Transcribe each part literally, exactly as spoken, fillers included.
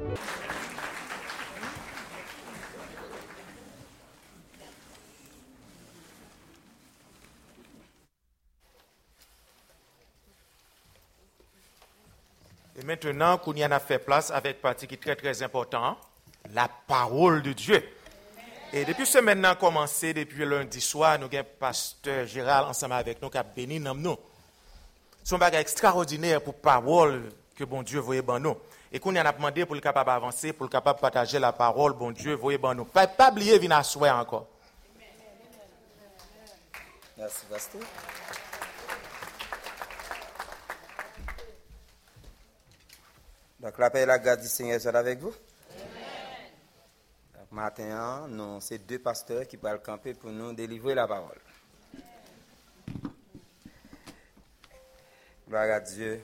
Et maintenant, Kounia a fait place avec partie qui est très très important, la parole de Dieu. Et depuis ce maintenant commencé, depuis lundi soir, nous avons pasteur Gérald ensemble avec nous qui a béni nous. C'est un bagage extraordinaire pour parole que bon Dieu voyait ban nous. Et Kounia a demandé pour le capable d'avancer, pour le capable de partager la parole, bon Dieu voyait ban nous. Pas pas oublier venir à souhait encore. Merci pasteur. Donc, la paix et la grâce du Seigneur sont avec vous. Amen. Donc, maintenant, nous, c'est deux pasteurs qui vont camper pour nous délivrer la parole. Gloire à Dieu.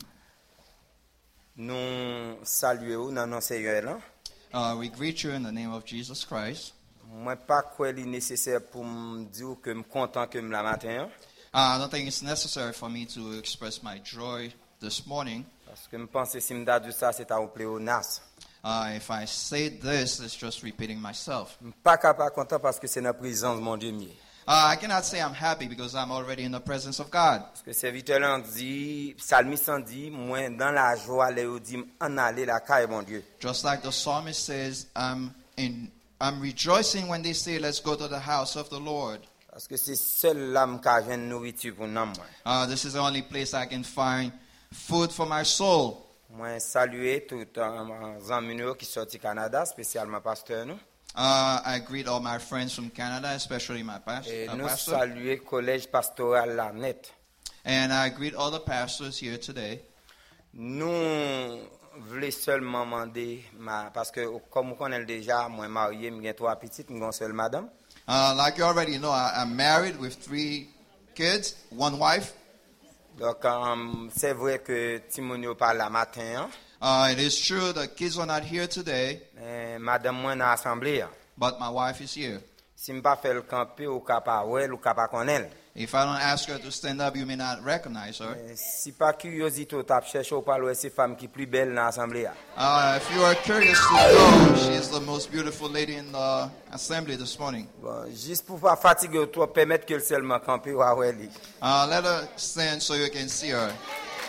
Nous saluons dans nos Seigneur. Uh, we greet you in the name of Jesus Christ. Moi, pas quoi il est nécessaire pour me dire que je suis content que je la matin. Uh, I don't think it's necessary for me to express my joy this morning. Parce que je pense que si je me dis ça, c'est un pléonasme. Uh, if I say this, it's just repeating myself. Je ne suis pas capable content parce que c'est dans la présence de mon Dieu. Uh, I cannot say I'm happy because I'm already in the presence of God. Parce que serviteur là dit, psalmiste dit, moi dans la joie, les dit, en aller la caille mon Dieu. Just like the psalmist says, I'm in, I'm rejoicing when they say, let's go to the house of the Lord. Parce que c'est seul l'âme qui a une nourriture pour nous. Uh, this is the only place I can find food for my soul. Moi saluer tout les amis qui sont au Canada, spécialement pasteur nous. Uh, I greet all my friends from Canada, especially my past, Et uh, nous pastor. saluer collège pastoral la net. And I greet all the pastors here today. Nous voulons seulement demander, parce que comme on connaît déjà, moi marié, j'ai trois petites, j'ai une seule madame. Uh, like you already know, I, I'm married with three kids, one wife. Donc um, c'est vrai que Timonio parle la matin. Hein? Uh, it is true the kids are not here today, Eh, madame moi dans l'assemblée. but my wife is here. Si je ne pas faire le camper ou capable ou capable connaître. If I don't ask her to stand up, you may not recognize her. Eh, si pas curiosité ou t'a cherché ou parler ces femmes qui plus belles dans l'assemblée. Uh, if you are curious to know, she is the most beautiful lady in the assembly this morning. Bon, juste pour pas fatiguer toi permettre qu'elle seulement camper ou avoir lui. Uh, let her stand so you can see her.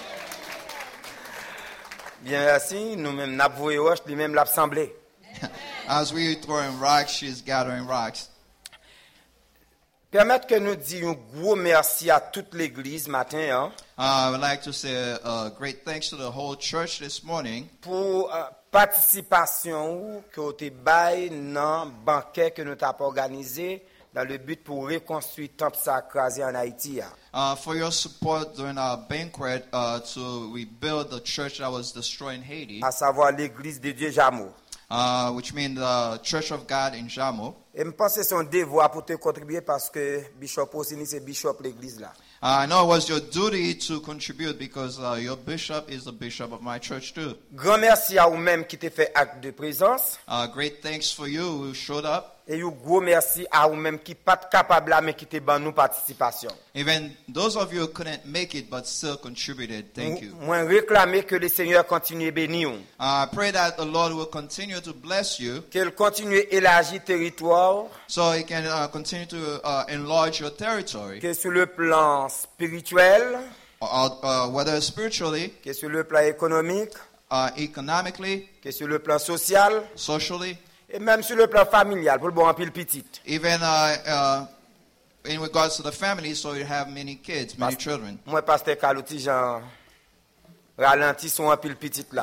Bien merci, nous même n'a voué roche, lui même l'assemblée. As we throwing rocks, she's gathering rocks. Permettre que nous disions un gros merci à toute l'église matin hein, Uh, I would like to say uh, great thanks to the whole church this morning pour uh, participation que vous avez bail dans le banquet que nous avons organisé dans le but pour reconstruire le temple sacré en Haïti. Hein. uh, for your support during our banquet uh, to rebuild the church that was destroyed in Haiti, À savoir l'église de Dieu Jamour. uh, which means the Church of God in Jamo. Et je pense que c'est un devoir pour te contribuer parce que Bishop Ossini c'est Bishop l'église là. Uh, I know it was your duty to contribute because uh, your bishop is the bishop of my church too. Grand merci à vous-même qui t'ai fait acte de présence. Uh, great thanks for you who showed up. Et un gros merci à vous-même qui pas capable là mais qui t'ai ban nous participation. Even those of you who couldn't make it but still contributed, thank you. Moi réclamer que le Seigneur continue à bénir. Uh, I pray that the Lord will continue to bless you Qu'il continue à élargir territoire, so He can uh, continue to uh, enlarge your territory, que sur le plan spirituel, uh, uh, whether spiritually, que sur le plan économique, uh, economically, que sur le plan social, socially, et même sur le plan familial, pour le bon pile petit. even uh, uh, in regards to the family, so you have many kids, many children. Moi, pasteur Kalouti, j'en ralentis son pile petit là.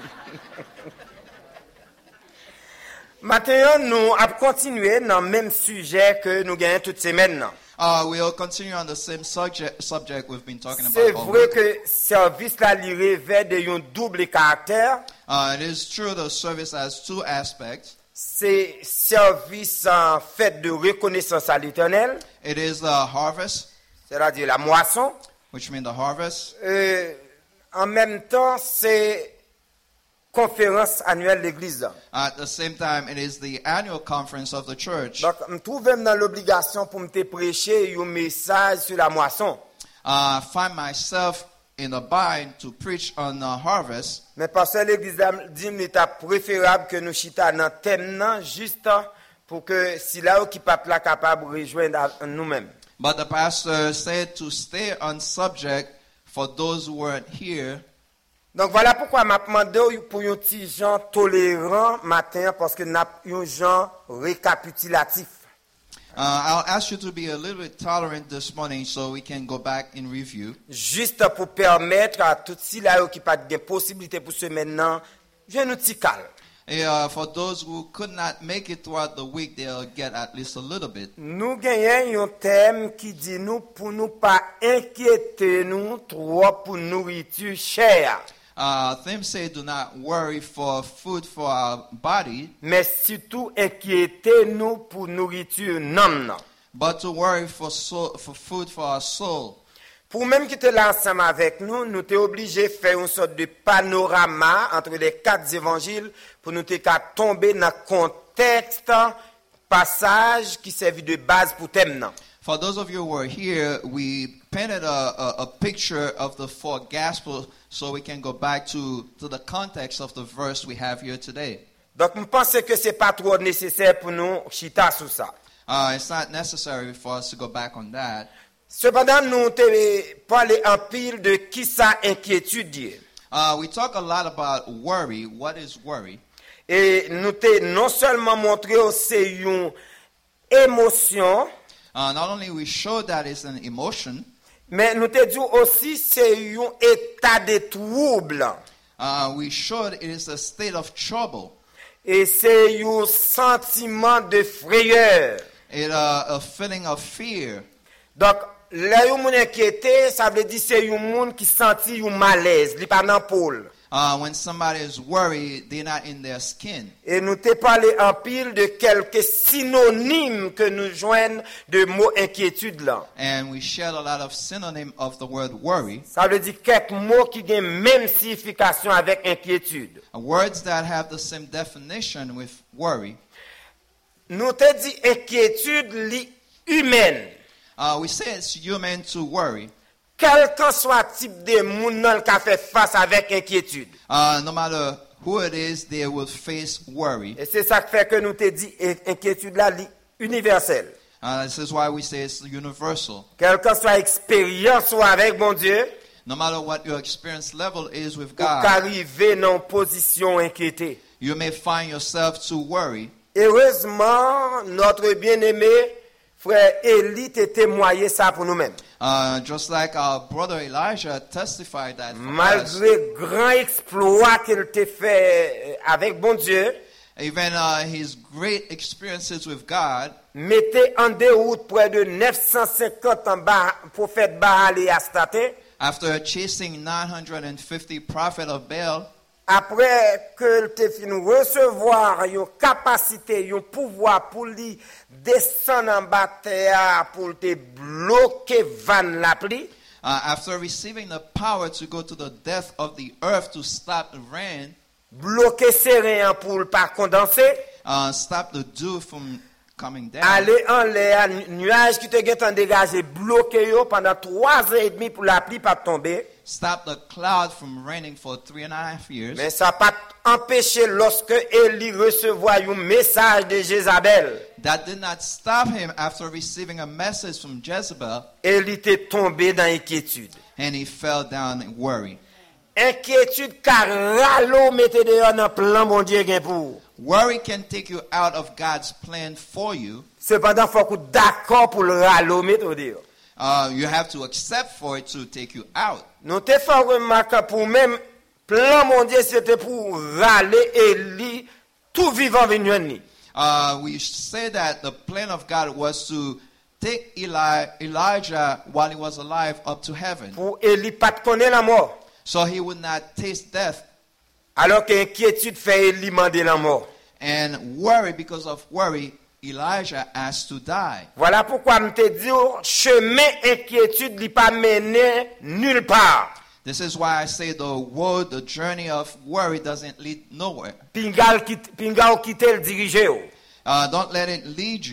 Maintenant, nous allons continuer dans le même sujet que nous gagnons toute semaine. Uh, we'll continue on the same subject, subject we've been talking C'est about all vrai week. que service là, il revêt de un double caractère. Uh, it is true the service has two aspects. C'est service en fait de reconnaissance à l'Éternel, It is the harvest, c'est-à-dire la moisson. which means the harvest. Euh, en même temps, c'est conférence annuelle de l'Église. At the same time, it is the annual conference of the church. Donc, je me trouve même dans l'obligation pour me te prêcher un message sur la moisson. Uh, I find myself in the bind to preach on the harvest. Mais pasteur l'église dit qu'il est préférable que nous chita dans thème nan juste pour que si là qui pas là capable rejoindre nous-mêmes. But the pastor said to stay on subject for those who weren't here. Donc voilà pourquoi m'a demandé pour un petit gens tolérant matin parce que n'a un gens récapitulatif. Uh, I'll ask you to be a little bit tolerant this morning so we can go back in review. Juste pour permettre à tout si là qui pas de possibilité pour ce maintenant, je nous petit calme. And, uh, for those who could not make it throughout the week, they'll get at least a little bit. Nous gagnons un thème qui dit nous pour nous pas inquiéter nous trop pour nourriture chère. Uh, theme say do not worry for food for our body, Mais surtout inquiéter nous pour nourriture non non. but to worry for soul, for food for our soul. Pour même qui était là ensemble avec nous, nous t'es obligé de faire une sorte de panorama entre les quatre évangiles pour nous t'es qu'à tomber dans le contexte, passage qui servait de base pour thème non. For those of you who were here, we painted a, a, a picture of the four Gospels so we can go back to, to the context of the verse we have here today. Donc, je pense que c'est pas trop nécessaire pour nous chita sur ça. Uh, it's not necessary for us to go back on that. Cependant, nous te parlé en pile de qui ça inquiétude. Uh, we talk a lot about worry. What is worry? Et nous te non seulement montré c'est une émotion, Uh, not only we show that it's an emotion, mais nous te dit aussi c'est un état de trouble. uh, we showed it is a state of trouble. Et c'est un sentiment de frayeur. It uh, a feeling of fear. Donc, là où moun inquiété, ça veut dire c'est un monde qui sentit un malaise, li pas dans pôle. Uh, when somebody is worried, they're not in their skin. Et nous t'ai parlé en pile de quelques synonymes que nous joignent de mots inquiétude là. And we shared a lot of synonym of the word worry. Ça veut dire quelques mots qui ont même signification avec inquiétude. Uh, words that have the same definition with worry. Nous t'ai dit inquiétude li humaine. Uh, we say it's human to worry. Quel que soit type de monde qui a fait face avec inquiétude. Uh, no matter who it is, they will face worry. Et c'est ça qui fait que nous t'ai dit inquiétude là li universelle. Uh, this is why we say it's universal. Quelle que soit expérience soit avec mon Dieu, No matter what your experience level is with pour God, qu'arriver dans une position inquiétée. you may find yourself to worry. Heureusement, notre bien-aimé frère Élie t'a témoigné ça pour nous-mêmes. Uh, just like our brother Elijah testified that for us, Malgré grand exploit qu'il t'a fait avec bon Dieu, even uh, his great experiences with God, mettez en déroute près de neuf cent cinquante en bas, prophète Baal et Astaté. after chasing nine hundred fifty prophets of Baal, Après que tu fin recevoir une capacité, un pouvoir pour lui descendre en bas terre pour te bloquer van la pluie, uh, after receiving the power to go to the depth of the earth to stop the rain, bloquer serein pour ne pas condenser, uh, stop the dew from coming down, aller en l'air, nuage qui te get dégagé, bloquer yo pendant trois ans et demi pour la pluie pas tomber. stop the cloud from raining for three and a half years. Mais ça n'a pas empêché lorsque Élie recevait un message de Jézabel. That did not stop him after receiving a message from Jezebel, Élie était tombé dans l'inquiétude. and he fell down in worry. Inquiétude car râleau mettez dehors dans plan mon Dieu gain pour. Worry can take you out of God's plan for you. Cependant, il faut que d'accord pour le râleau mettre dehors. Uh, you have to accept for it to take you out. Nous te faisons remarquer pour même plan mon Dieu c'était pour râler Élie tout vivant venir ni. Uh, we say that the plan of God was to take Eli, Elijah while he was alive up to heaven, Pour Élie pas de connaître la mort. so he would not taste death. Alors que inquiétude fait Élie demander la mort. And worry, because of worry, Elijah asked to die. Voilà pourquoi je te dis, chemin inquiétude n'est pas mené nulle part. This is why I say the road, the journey of worry doesn't lead nowhere. Pingal quitte, pingal quitte le diriger. Uh, don't let it lead you.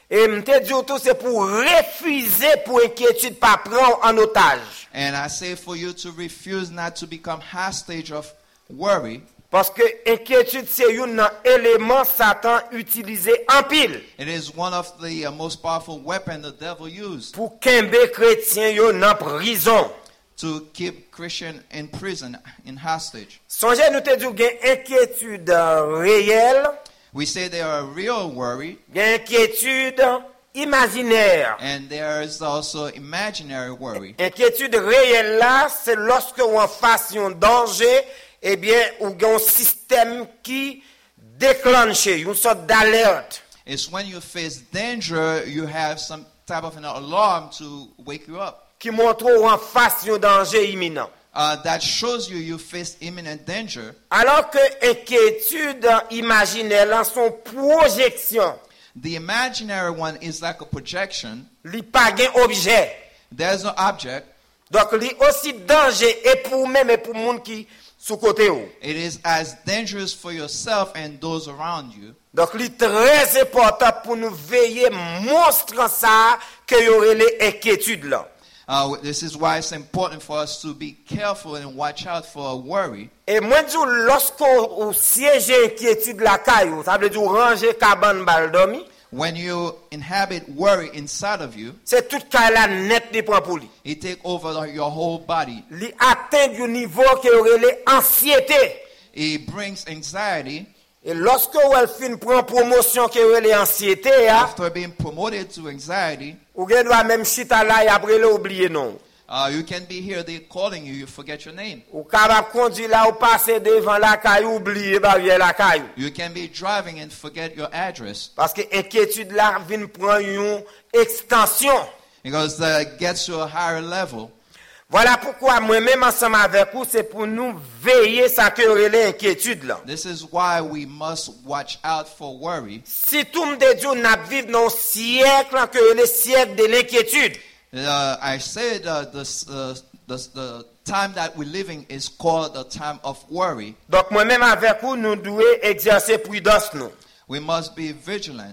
Et m'te dit tout c'est pour refuser pour inquiétude pas prendre en otage. And I say for you to refuse not to become hostage of worry. Parce que inquiétude c'est un élément Satan utilisé en pile It is one of the uh, most powerful weapons the devil used pour kembe chrétien yo dans prison. to keep Christian in prison, in hostage. Songez nous te dit gen inquiétude réelle, We say they are a real worry, gen inquiétude imaginaire. and there is also imaginary worry. Inquiétude réelle là, c'est lorsque on en face un danger, eh bien, ou gen un système qui déclenche, une sorte d'alerte. It's when you face danger, you have some type of an alarm to wake you up. Qui montre ou en face un danger imminent. Uh, that shows you you face imminent danger. Alors que inquiétude imaginaire là, son projection, The imaginary one is like a projection. li pa gen objet. There's no object. Donc li aussi danger et pour même et pour monde qui sous côté ou. It is as dangerous for yourself and those around you. Donc li très important pour nous veiller monstre ça que y aurait les inquiétudes là. Uh, this is why it's important for us to be careful and watch out for worry. Et moi dis lorsqu'on siège inquiétude la caillou, ça veut dire ranger cabane bal dormi, When you inhabit worry inside of you, c'est toute caille la net li prend pour lui. it take over the- your whole body. Li atteint du niveau que y aurait les anxiété. It brings anxiety. Et lorsque elle fin prend promotion que y aurait les anxiété, hein, After being promoted to anxiety, ou gen doit même chita là et après le oublier non. uh, you can be here, they're calling you, you forget your name. Ou capable conduire là ou passer devant la caillou oublier barrière la caillou. You can be driving and forget your address. Parce que inquiétude là vient prendre une extension. Because uh, it gets to a higher level. Voilà pourquoi moi-même ensemble avec vous, c'est pour nous veiller ça que relais inquiétude là. This is why we must watch out for worry. Si tout me dit on a vivre dans un siècle que le siècle de l'inquiétude. Uh, I said uh, this, uh, the, the time that we're living is called the time of worry. Donc moi-même avec vous, nous devons exercer prudence nous. We must be vigilant.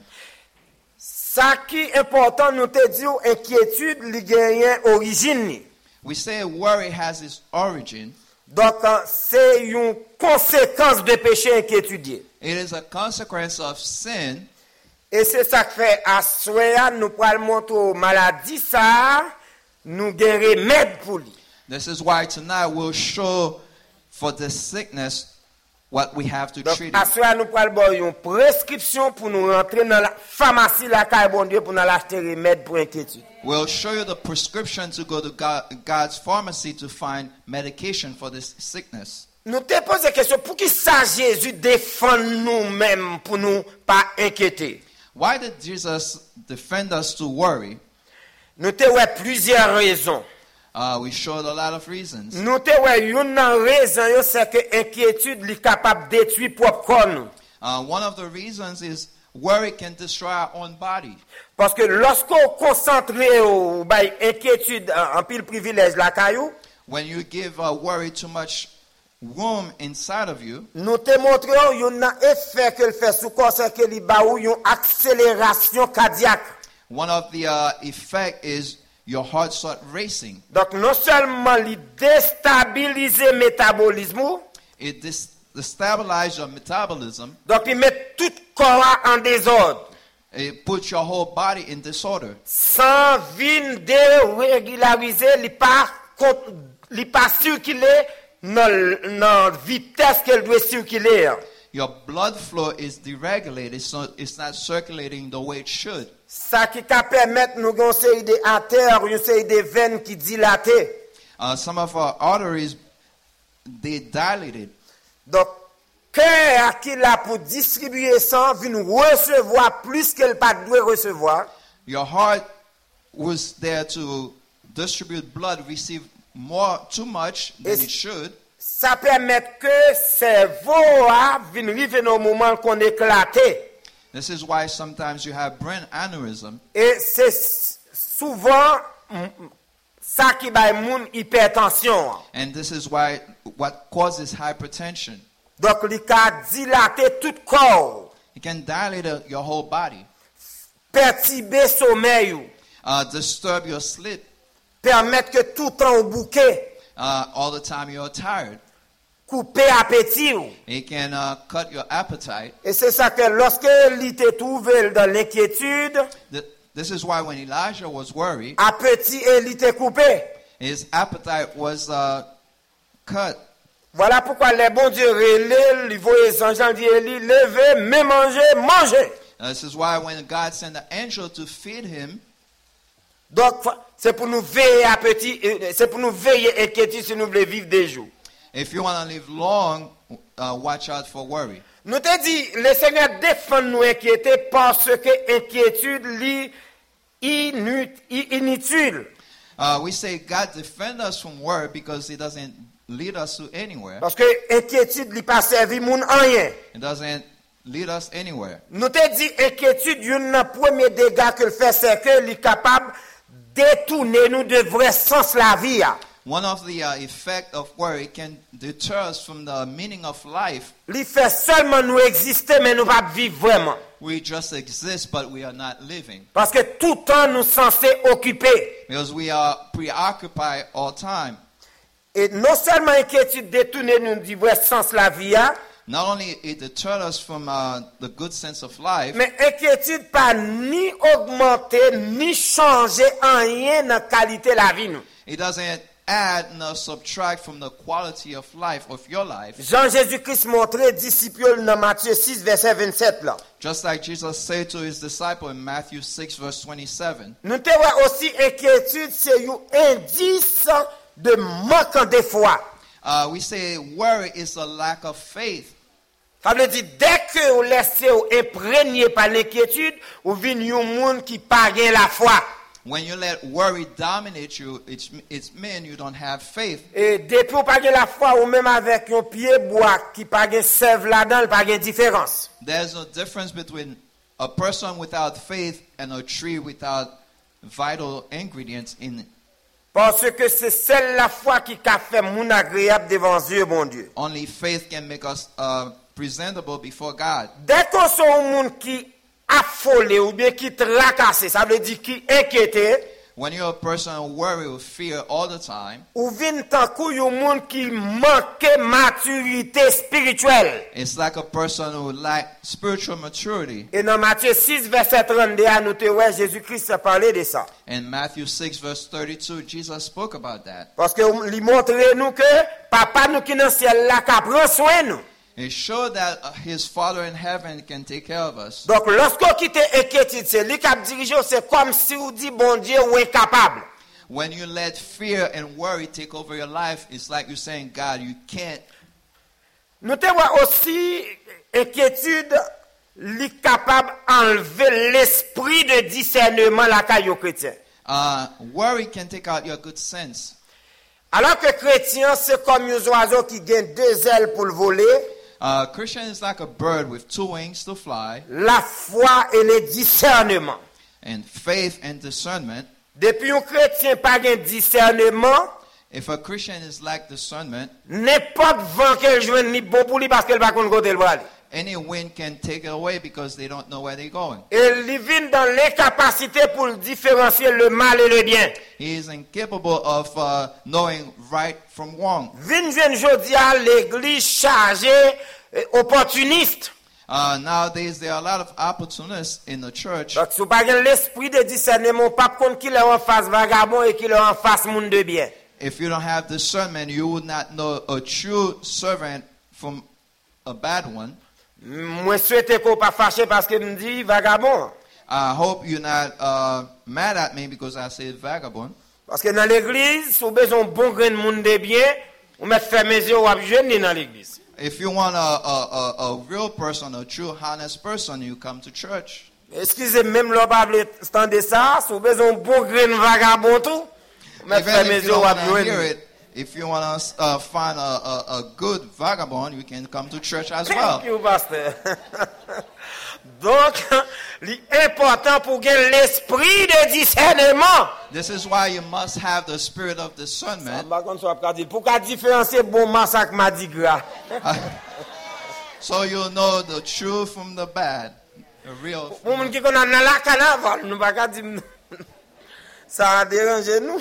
Ça qui est important nous te dire inquiétude li gagne origine ni. We say worry has its origin. Donc euh, c'est une conséquence de péché inquiétudier. It is a consequence of sin. Et c'est ça que fait à soya nous pral montrer maladie ça nous gain remède pour lui. This is why tonight we'll show for the sickness what we have to Donc treat à it. soya nous pral boire une prescription pour nous rentrer dans la pharmacie la caille bon Dieu pour nous acheter remède pour inquiétude. We'll show you the prescription to go to God, God's pharmacy to find medication for this sickness. Nous te posé question pour qui ça Jésus défend nous-mêmes pour nous pas inquiéter. Why did Jesus defend us to worry? Nous te ouais plusieurs raisons. Uh, we showed a lot of reasons. Nous te ouais une raison yo, c'est que inquiétude li capable détruire propre corps nous. Uh, one of the reasons is worry can destroy our own body. Parce que lorsqu'on concentre au bay inquiétude en, en pile privilège la caillou, When you give uh, worry too much room inside of you, nous te montrons yon effet que le fait sous corps c'est que li ba ou yon accélération cardiaque. one of the uh, effect is your heart start racing. Donc non seulement li déstabiliser métabolisme ou, It dis- destabilizes your metabolism. donc il met tout corps en désordre. It puts your whole body in disorder. Sans vin dérégulariser, li pas con- li pas circuler dans dans vitesse qu'elle doit circuler. Your blood flow is deregulated, so it's not circulating the way it should. Ça qui ca permettre nous une série de artères, une série de veines qui dilatées. Uh, some of our arteries, they dilated. Donc cœur qui là pour distribuer sang vient recevoir plus qu'elle pas doit recevoir. Your heart was there to distribute blood, receive more, too much than It's- it should. Ça permet que cerveau a vient arriver dans le moment qu'on éclate. This is why sometimes you have brain aneurysm. Et c'est s- souvent mm, ça qui baille moun hypertension. And this is why what causes hypertension. Donc il a dilaté tout corps. It can dilate uh, your whole body. perturber sommeil ou, uh, disturb your sleep. permettre que tout temps au bouquet, Uh, all the time you're tired. couper appétit ou. It can uh, cut your appetite. Et c'est ça que lorsque il était trouvé dans l'inquiétude, Th- This is why when Elijah was worried, appétit et il était coupé. his appetite was uh, cut. Voilà pourquoi les bons dieux relèvent, ils voient les anges, ils disent, Élie, levez, mais mangez, mangez. Uh, this is why when God sent the angel to feed him, Donc, c'est pour nous veiller appétit, euh, c'est pour nous veiller inquiétude si nous voulons vivre des jours. if you want to live long, uh, watch out for worry. Nous te dit, le Seigneur défend nous inquiéter parce que inquiétude lit inut- inutile. Uh, we say God defend us from worry because it doesn't lead us to anywhere. Parce que inquiétude lui pas servi moun en rien. It doesn't lead us anywhere. Nous te dit inquiétude, un premier dégât que le fait, c'est que il est capable de détourner nous de vrai sens la vie. One of the uh, effect of worry can deter us from the meaning of life. Il fait seulement nous exister, mais nous pas vivre vraiment. We just exist, but we are not living. Parce que tout temps nous censés occuper. Because we are preoccupied all time. Et non seulement inquiétude détourner nous du vrai sens la vie, Not only it deters us from uh, the good sense of life, mais inquiétude pas ni augmenter ni changer en rien dans la qualité la vie nous. it doesn't add nor subtract from the quality of life of your life. Jean Jésus-Christ montrait disciples dans Matthieu six verset vingt-sept là. Just like Jesus said to his disciple in Matthew six verse twenty-seven. Nous te voit aussi inquiétude c'est un indice de manque de foi. Uh, we say worry is a lack of faith. Ça veut dire dès que vous laissez vous imprégner par l'inquiétude, vous venez un monde qui pas gain la foi. When you let worry dominate you, it's, it's mean you don't have faith. Et depuis vous pas gain la foi ou même avec un pied bois qui pas gain sève là-dedans, pas gain différence. There's no difference between a person without faith and a tree without vital ingredients in it. Parce que c'est celle la foi qui a fait mon agréable devant Dieu, bon Dieu. Only faith can make us uh, presentable before God. Dès qu'on soit un monde qui affolé ou bien qui tracassé, ça veut dire qui inquiété, When you're a person who worry or fear all the time, ou vient tant kou un monde qui manque maturité spirituelle. it's like a person who lacks spiritual maturity. Et dans Matthieu six verset trente-deux, nous te ouais Jésus-Christ a parlé de ça. In Matthew six verse thirty-two, Jesus spoke about that. Parce que il montre nous que papa nous qui dans le ciel là qui prend soin nous. It showed that uh, his Father in heaven can take care of us. Donc lorsqu'on quitte inquiétude, c'est lui qui a dirigé, c'est comme si on dit bon Dieu ou incapable. When you let fear and worry take over your life, it's like you're saying, God, you can't. Nous te voit aussi inquiétude li capable enlever l'esprit de discernement la caillou chrétien. Uh, worry can take out your good sense. Alors que chrétien c'est comme un oiseau qui gagne deux ailes pour le voler, Uh, Christian is like a bird with two wings to fly, la foi et le discernement. and faith and discernment. Depuis un chrétien pas gain discernement, If a Christian is like discernment, n'importe vent qu'elle joue ni bon pour lui parce qu'elle va connaître côté elle va aller. any wind can take it away because they don't know where they're going. Et il vient dans l'incapacité pour différencier le mal et le bien. He is incapable of uh, knowing right from wrong. Vin jeune jodi à l'église chargée euh, opportuniste. Uh, nowadays, there are a lot of opportunists in the church. Donc si vous pas l'esprit de discernement, pas compte qui est en face vagabond et qui est en face monde de bien. If you don't have discernment, you would not know a true servant from a bad one. Moi souhaite qu'on pas fâché parce que me dit vagabond. I hope you're not uh, mad at me because I said vagabond. Parce que dans l'église, si vous avez besoin de bon grain de monde de bien, vous mettez fermez les yeux ou jeune dans l'église. If you want a, a, a, a real person, a true honest person, you come to church. Excusez même l'on pas entendre ça, si vous avez besoin de bon grain de vagabond tout, vous mettez Even fermez if les you yeux don't ou want to hear jeune. it, if you want to uh, find a, a, a good vagabond, you can come to church as Thank well. you, pasteur. Donc, l'important pour gagner l'esprit de discernement. This is why you must have the spirit of discernment. Par contre, ça va dire, pour qu'à différencier bon massacre Mardi Gras. So you'll know the true from the bad. A real Pour moun qui connaît dans la carnaval, nous pas dire ça a dérangé nous.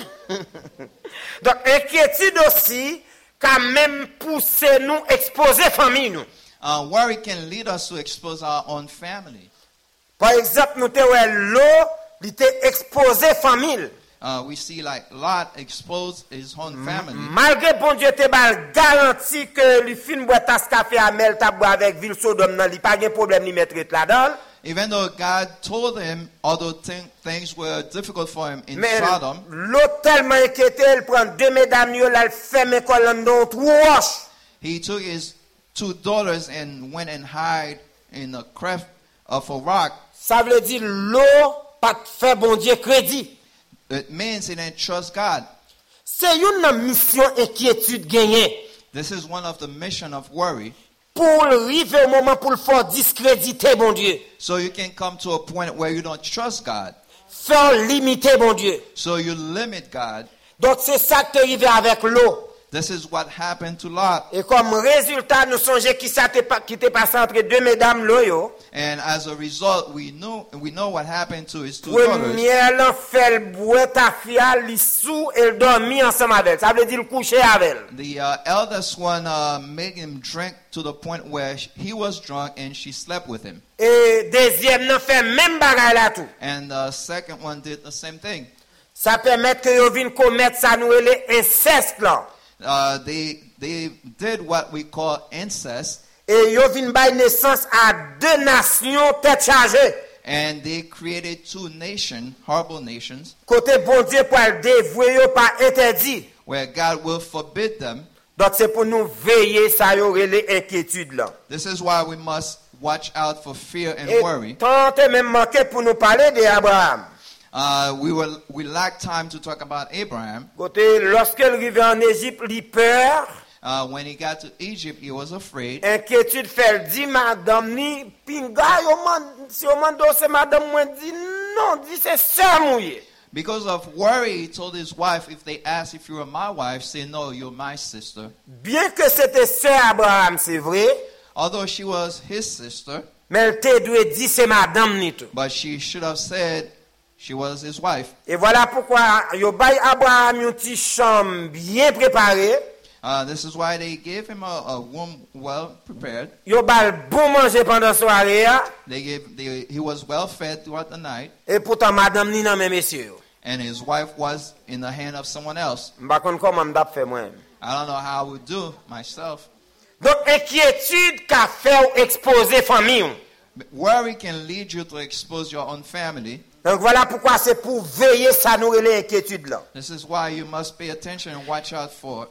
Donc inquiétude aussi quand même pousser nous exposer famille nous. Uh, worry can lead us to expose our own family. Par exemple, nous te ouais l'eau, il était exposé famille. Uh, we see like Lot exposed his own family. Malgré bon Dieu te bal garanti que li fin boit tas café Amel ta boit avec ville Sodome nan li pas gen problème ni mettre là-dedans. Even though God told him, although th- things were difficult for him in Mais Sodom, l'autre tellement inquiété, il prend deux mesdames yo là, il ferme colonne dans trou roche. he took his two daughters and went and hid in a cleft of a rock. Ça veut dire l'eau pas fait bon Dieu crédit. It means he didn't trust God. C'est une mission inquiétude gagnée This is one of the mission of worry. pour arriver au moment pour le faire discréditer bon Dieu. So you can come to a point where you don't trust God. Faire limiter bon Dieu. So you limit God. Donc c'est ça qui est arrivé avec l'eau. This is what happened to Lot. Et comme résultat, nous songeons qui ça qui t'est passé entre deux mesdames loyo. And as a result, we know we know what happened to his two daughters. Première l'en fait le bois ta fille, li sous et le dormi ensemble avec. Ça veut dire le coucher avec. The uh, eldest one uh, made him drink to the point where he was drunk and she slept with him. Et deuxième l'en fait même bagaille là tout. And the second one did the same thing. Ça permet que yo vinn commettre ça nous les inceste là. Uh, they they did what we call incest, Et yo vinn bay naissance à deux nations tête chargée. and they created two nations, horrible nations, Côté bon Dieu pour le dévouer yo pas interdit. where God will forbid them. Donc c'est pour nous veiller ça yo les inquiétudes là. This is why we must watch out for fear and Et worry. tant est même manqué pour nous parler d'Abraham. Uh, we were we lack time to talk about Abraham. Côté lorsqu'il arrivait en Égypte, il peur, Uh, when he got to Egypt, he was afraid. inquiétude fait dit madame ni pinga yo man si yo mando c'est madame moi dit non, dit c'est ça mouillé. Because of worry, he told his wife, if they ask if you are my wife, say no, you're my sister. Bien que c'était sœur Abraham, c'est vrai, Although she was his sister, mais elle te doit dire c'est madame ni tout. but she should have said she was his wife. Et voilà pourquoi yo bay Abraham une petite chambre bien préparée, Uh, this is why they gave him a, a room well prepared. yo bay bon manger pendant soirée They gave they, he was well fed throughout the night, et pourtant madame ni nan même messieurs. and his wife was in the hand of someone else. M'pa konn comment m'dap fait moi. I don't know how I would do myself. Donc inquiétude qu'a fait exposer famille. But worry can lead you to expose your own family. Donc voilà pourquoi c'est pour veiller ça nous les inquiétudes là. This is why you must pay attention and watch out for.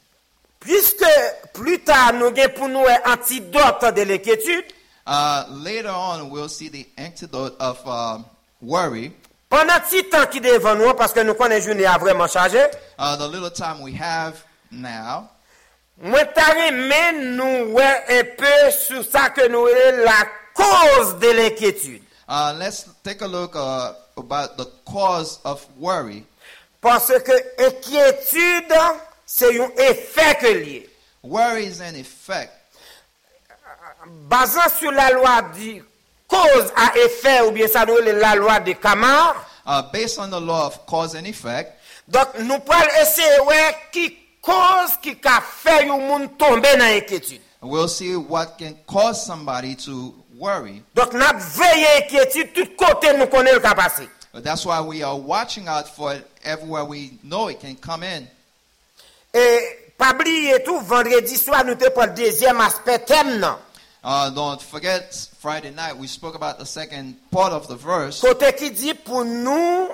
Puisque plus tard nous avons pour nous un antidote de l'inquiétude, Uh, later on, we'll see the antidote of uh, worry. pendant petit temps qui devant nous, parce que nous connaissons journée a vraiment chargé, Uh, the little time we have now, moi t'arrive nous ouais un peu sur ça que nous est la cause de l'inquiétude. uh, let's take a look uh, about the cause of worry. Parce que inquiétude, c'est un effet que lié. Worry is an effect. Basant sur la loi du cause à effet, ou bien ça nous est la loi de Camar, Uh, based on the law of cause and effect, donc nous pouvons essayer ouais qui cause qui a fait un monde tomber dans l'inquiétude. we'll see what can cause somebody to worry. Donc nous veillons inquiétude tout côté nous connaît le cas passé. That's why we are watching out for it everywhere we know it can come in. Et pas oublier tout vendredi soir nous te prend le deuxième aspect thème non. Uh, don't forget, Friday night we spoke about the second part of the verse, Côté qui dit pour nous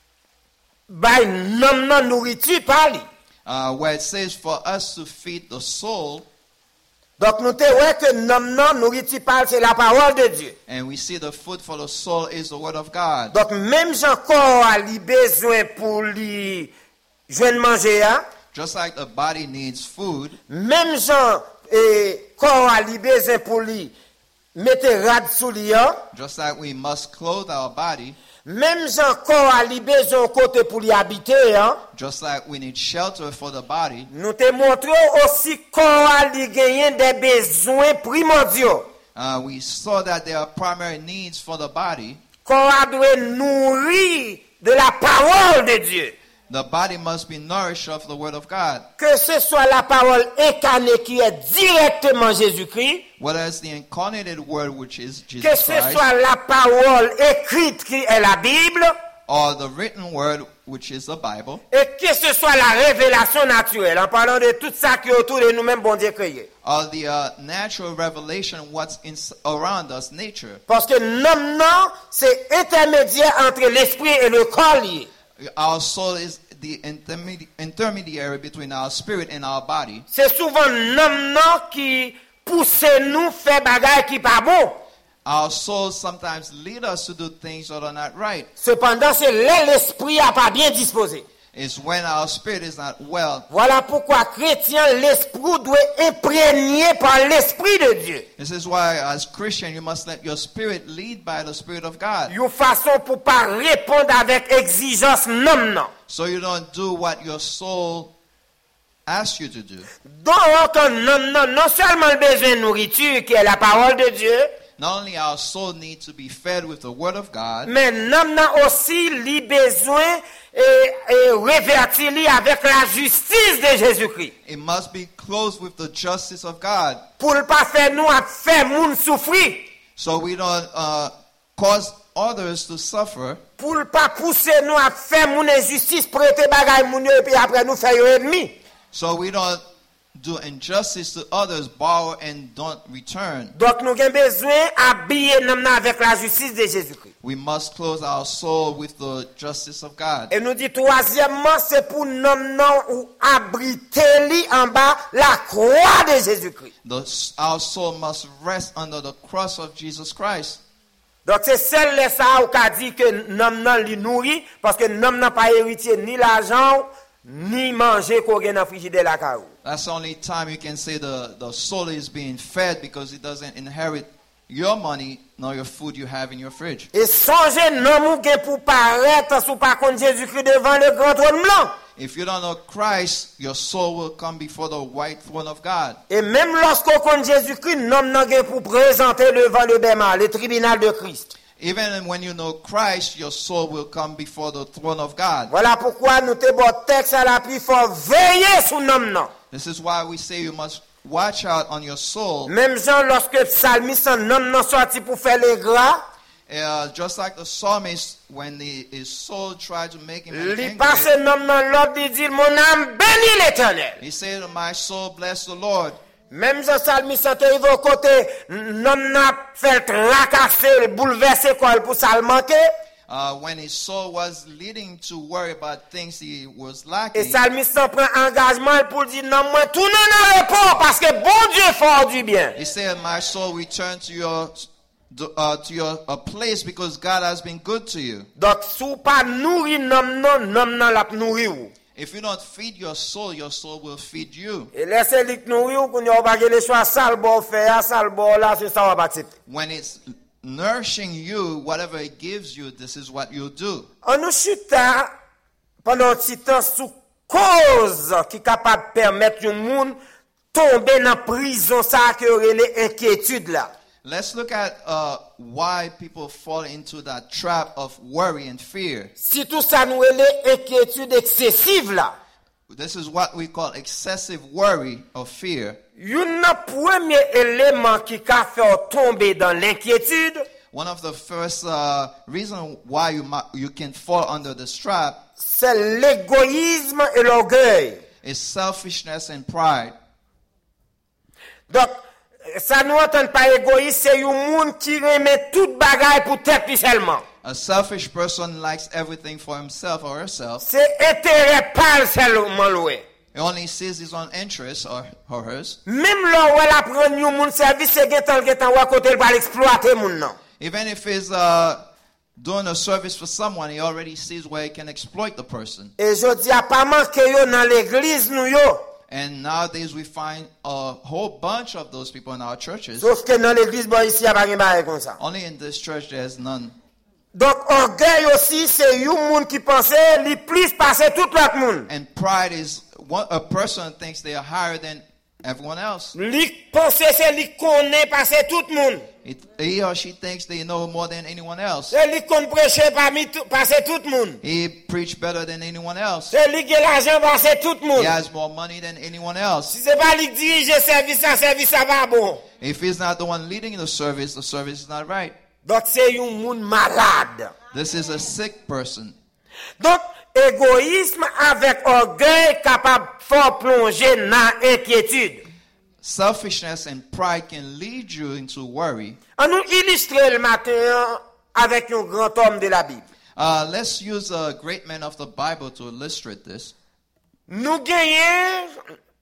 bay nom non nourriture par lui. uh, where it says for us to feed the soul, Donc nous te ouais que nom non nourriture par c'est la parole de Dieu. and we see the food for the soul is the word of God. Donc même Jean corps a li besoin pour lui joindre manger hein? Just like the body needs food, Même Jean et corps a li besoin pour lui mettre rad sous lui hein? just like we must clothe our body, Même Jean corps a li besoin côté pour lui habiter hein? just like we need shelter for the body, Nous te montrons aussi corps a li gagner des besoins primordiaux. Uh, we saw that there are primary needs for the body. Corps doit nourrir de la parole de Dieu. The body must be nourished of the word of God. Que ce soit la parole incarnée qui est directement Jésus-Christ, Whether it's the incarnated word, which is que Jesus ce Christ, soit la parole écrite qui est la Bible, or the written word, which is the Bible, et que ce soit la révélation naturelle, en parlant de tout ça qui est autour de nous-mêmes, bon Dieu créé. or the uh, natural revelation, what's in, around us, nature. Parce que l'homme, non, c'est intermédiaire entre l'esprit et le corps lié. Our soul is the intermedi- intermediary between our spirit and our body. C'est souvent l'homme, non, qui pousse nous faire bagaille qui pas bon. Our souls sometimes lead us to do things that are not right. Cependant, c'est là l'esprit a pas bien disposé. It's when our spirit is not well. Voilà pourquoi chrétien, l'esprit doit imprégner par l'esprit de Dieu. This is why, as Christian, you must let your spirit lead by the Spirit of God. Une façon pour pas répondre avec exigence non non. So you don't do what your soul asks you to do. Donc non non non seulement le besoin de nourriture qui est la parole de Dieu, Not only our soul needs to be fed with the Word of God, mais non non aussi li besoin et, et revêtir li avec la justice de Jésus-Christ. it must be clothed with the justice of God. Pour ne pas faire nous à faire moun souffrir, So we don't uh, cause others to suffer. pour ne pas pousser nous à faire moun injustice, prêter bagay moun yo et puis après nous faire yo ennemi. So we don't do injustice to others, borrow and don't return. Donc nous avons besoin d'habiller nous avec la justice de Jésus-Christ. We must clothe our soul with the justice of God. Et nous dit troisièmement, c'est pour nous non ou abriter li en bas la croix de Jésus-Christ. The, our soul must rest under the cross of Jesus Christ. Donc c'est celle là ça ou qu'a dit que nous non li nourri parce que nous n'avons pas héritier ni l'argent ni manger qu'on gagne dans frigidaire la caou. That's the only time you can say the, the soul is being fed, because it doesn't inherit your money nor your food you have in your fridge. Et songez non ou gen pour paraître sous par contre Jésus-Christ devant le grand trône blanc. If you don't know Christ, your soul will come before the white throne of God. Et même lorsqu'on connaît Jésus-Christ, non non gen pour présenter devant le Bema, le tribunal de Christ. Even when you know Christ, your soul will come before the throne of God. Voilà pourquoi nous te bon texte à l'appui, faut veiller sur nom non. This is why we say you must watch out on your soul. Même Jean lorsque le psalmiste nom non sorti pour faire les gras, Uh, just like the psalmist, when the, his soul tried to make him il passe angry, nom non l'autre il dit mon âme bénit l'Éternel. he said, "My soul bless the Lord." Même Jean psalmiste arrive au côté nom n'a fait tracasser, bouleverser quoi pour ça le manquer. Uh, when his soul was leading to worry about things he was Et lacking, psalmiste prend engagement pour dire non moi tout non dans repos parce que bon Dieu fort du bien. he said, "My soul, return to your uh, to your uh, place, because God has been good to you." Donc sous pas nourrir nom non nom non la nourrir ou. If you don't feed your soul, your soul will feed you. Et laissez lui nourrir ou qu'on y a pas le choix sale bon faire sale bon là c'est ça on va accepter. When it's nourishing you, whatever it gives you, this is what you do. On nous chuta pendant un petit temps sous cause qui est capable de permettre un monde tomber dans prison ça que relé inquiétude là. Let's look at uh, why people fall into that trap of worry and fear. Si tout ça nous relé inquiétude excessive là. This is what we call excessive worry or fear. Un premier élément qui a fait tomber dans l'inquiétude, One of the first uh, reasons why you ma- you can fall under this trap c'est l'égoïsme et l'orgueil. is selfishness and pride. Donc, ça nous entend pas égoïste, c'est un monde qui remet toute bagaille pour tête seulement. A selfish person likes everything for himself or herself. C'est intérêt pas seulement loué. He only sees his own interests or, or hers. Même là où elle apprend un monde service, c'est qu'elle est en côté pour exploiter mon non. Even if he's uh, doing a service for someone, he already sees where he can exploit the person. Et je dis à pas manquer yo dans l'église nous yo. And nowadays we find a whole bunch of those people in our churches. Sauf que dans l'église bon ici y a pas rien bail comme ça. Only in this church there's none. Donc orgueil aussi c'est un monde qui pensait li plus passer tout l'autre monde. And pride is one, a person thinks they are higher than everyone else. Li pense c'est li connaît passer tout le monde. It, he or she thinks they know more than anyone else. C'est li connaît prêcher parmi tout, passer tout le monde. He preached better than anyone else. C'est lui qui a l'argent passer tout le monde. He has more money than anyone else. Si c'est pas lui qui dirige le service, le service ça va bon. If he's not the one leading the service, the service is not right. Donc c'est un monde malade. This is a sick person. Donc égoïsme avec orgueil capable de faire plonger dans l'inquiétude. Selfishness and pride can lead you into worry. On nous illustre le matin avec un grand homme de la Bible. Uh, let's use a great man of the Bible to illustrate this. Nous gagnons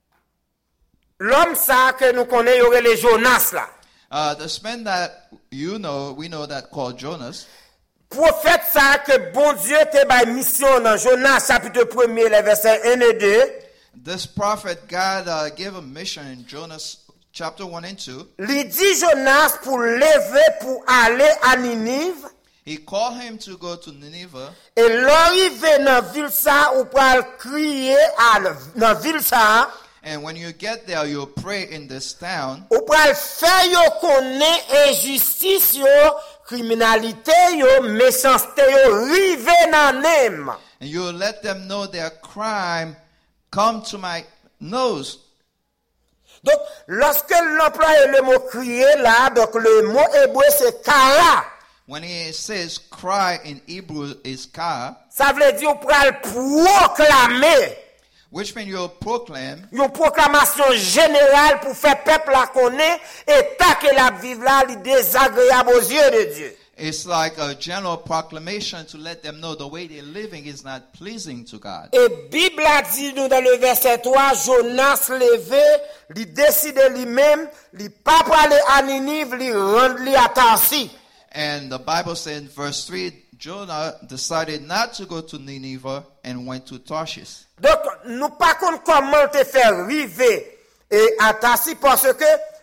l'homme ça que nous connaissons, le Jonas là. Uh, this man that you know, we know that called Jonas. Prophète ça que bon Dieu te ba mission dans Jonas chapitre premier les versets un et deux. This prophet God uh, gave a mission in Jonas chapter one and two. Lui dit Jonas pour lever pour aller à Ninive. He called him to go to Nineveh. Et l'arrivée dans ville ça ou pour crier à dans ville ça. And when you get there, you'll pray in this town. Ou pour faire yo connaître injustice yo, criminalité yo, méchanceté yo, rive dans nem. And you'll let them know their crime come to my nose. Donc, lorsque l'employé le mot crier là, donc le mot hébreu c'est kara. When he says cry in Hebrew is ka, Ça veut dire pour proclamer. which means you'll proclaim. Une proclamation générale pour faire peuple la connaître et tant que la vivre là, il est désagréable aux yeux de Dieu. It's like a general proclamation to let them know the way they're living is not pleasing to God. Et Bible a dit nous dans le verset trois, Jonas levé, il décide lui-même, il pas pour aller à Ninive, il rendre lui à Tarsis. And the Bible says in verse three, Jonah decided not to go to Nineveh and went to Tarshish. Donc, nous pas compte comment te faire arriver et à Tarsis parce que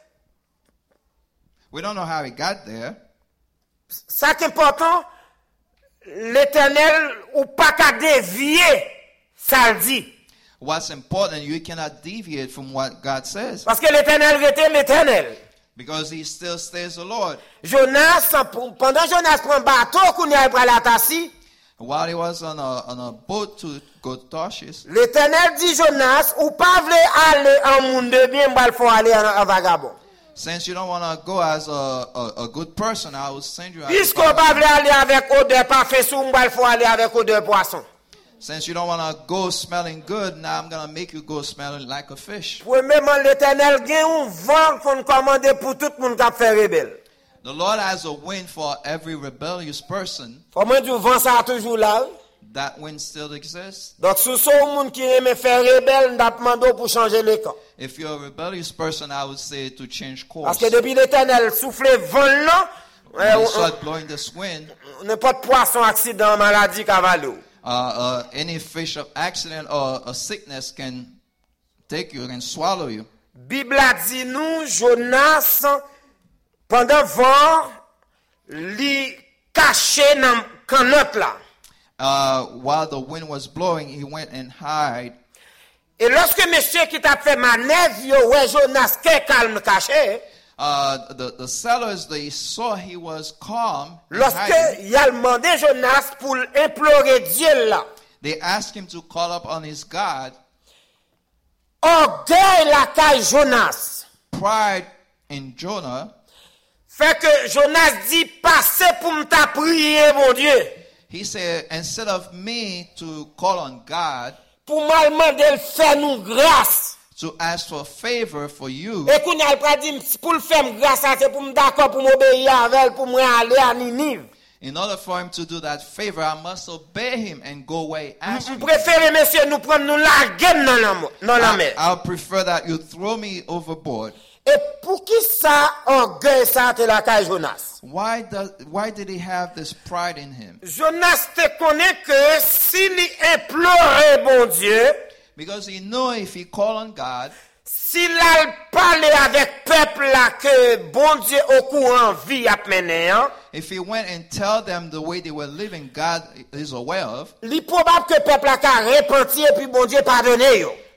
We don't know how he got there. ça qui est important, l'Éternel ou pas qu'à dévier, ça le dit. What's important, you cannot deviate from what God says. Parce que l'Éternel était l'Éternel. Because he still stays the Lord. Jonas, pendant Jonas prend bateau, qu'on y a pour aller à Tarsis, While he was on a, on a boat to go to Tarshish, l'Éternel dit Jonas, ou pas voulez aller en monde de bien, il faut aller en, en vagabond. since you don't want to go as a, a, a good person, I will send you as a Puisqu'on bad pas person. voulez aller avec odeur parfait sous, il faut aller avec odeur poisson. Since you don't want to go smelling good, now I'm going to make you go smelling like a fish. Premièrement, l'Éternel gagne un vent qu'on commande pour tout le monde qui a fait rebelle. The Lord has a wind for every rebellious person. Comment dire, vent ça toujours là? That wind still exists. Donc, si c'est un monde qui aime faire rebelle, on a demandé pour changer le camp. If you're a rebellious person, I would say to change course. Parce que depuis l'Éternel souffle vent là, When you euh, start blowing this wind, n'importe poisson, accident, maladie, cavalo. uh, uh, any fish of accident or a sickness can take you, can swallow you. Bible a dit nous, Jonas, pendant vent, li caché dans canotte là. Uh, while the wind was blowing, he went and hid. Et lorsque monsieur qui t'a fait manœuvre, yo, ouais, Jonas, qu'est calme caché, Uh, the, the sellers, they saw he was calm. and lorsque hiding. il a demandé Jonas pour implorer Dieu là, They asked him to call up on his God. orgueil la caille Jonas. Pride in Jonah. Fait que Jonas dit, passez pour me t'a prier, mon Dieu. He said, instead of me to call on God, Pour mal demander faire nous grâce. to ask for a favor for you, Et qu'on a pas dit, pour le faire grâce, c'est pour me d'accord, pour m'obéir avec, pour aller à Ninive. in order for him to do that favor, I must obey him and go away Je asking. préfère, monsieur, nous prendre nous larguer dans la, dans la I, mer. I'll prefer that you throw me overboard. Et pour qui ça, orgueil, ça, te la caille Jonas? Why does why did he have this pride in him? Jonas te connaît que s'il implorait bon Dieu, Because he knew if he called on God, s'il a parlé avec peuple là que bon Dieu au courant vie à mener, hein, if he went and tell them the way they were living, God is aware of. il est probable que peuple là a repenti et puis bon Dieu pardonné yo.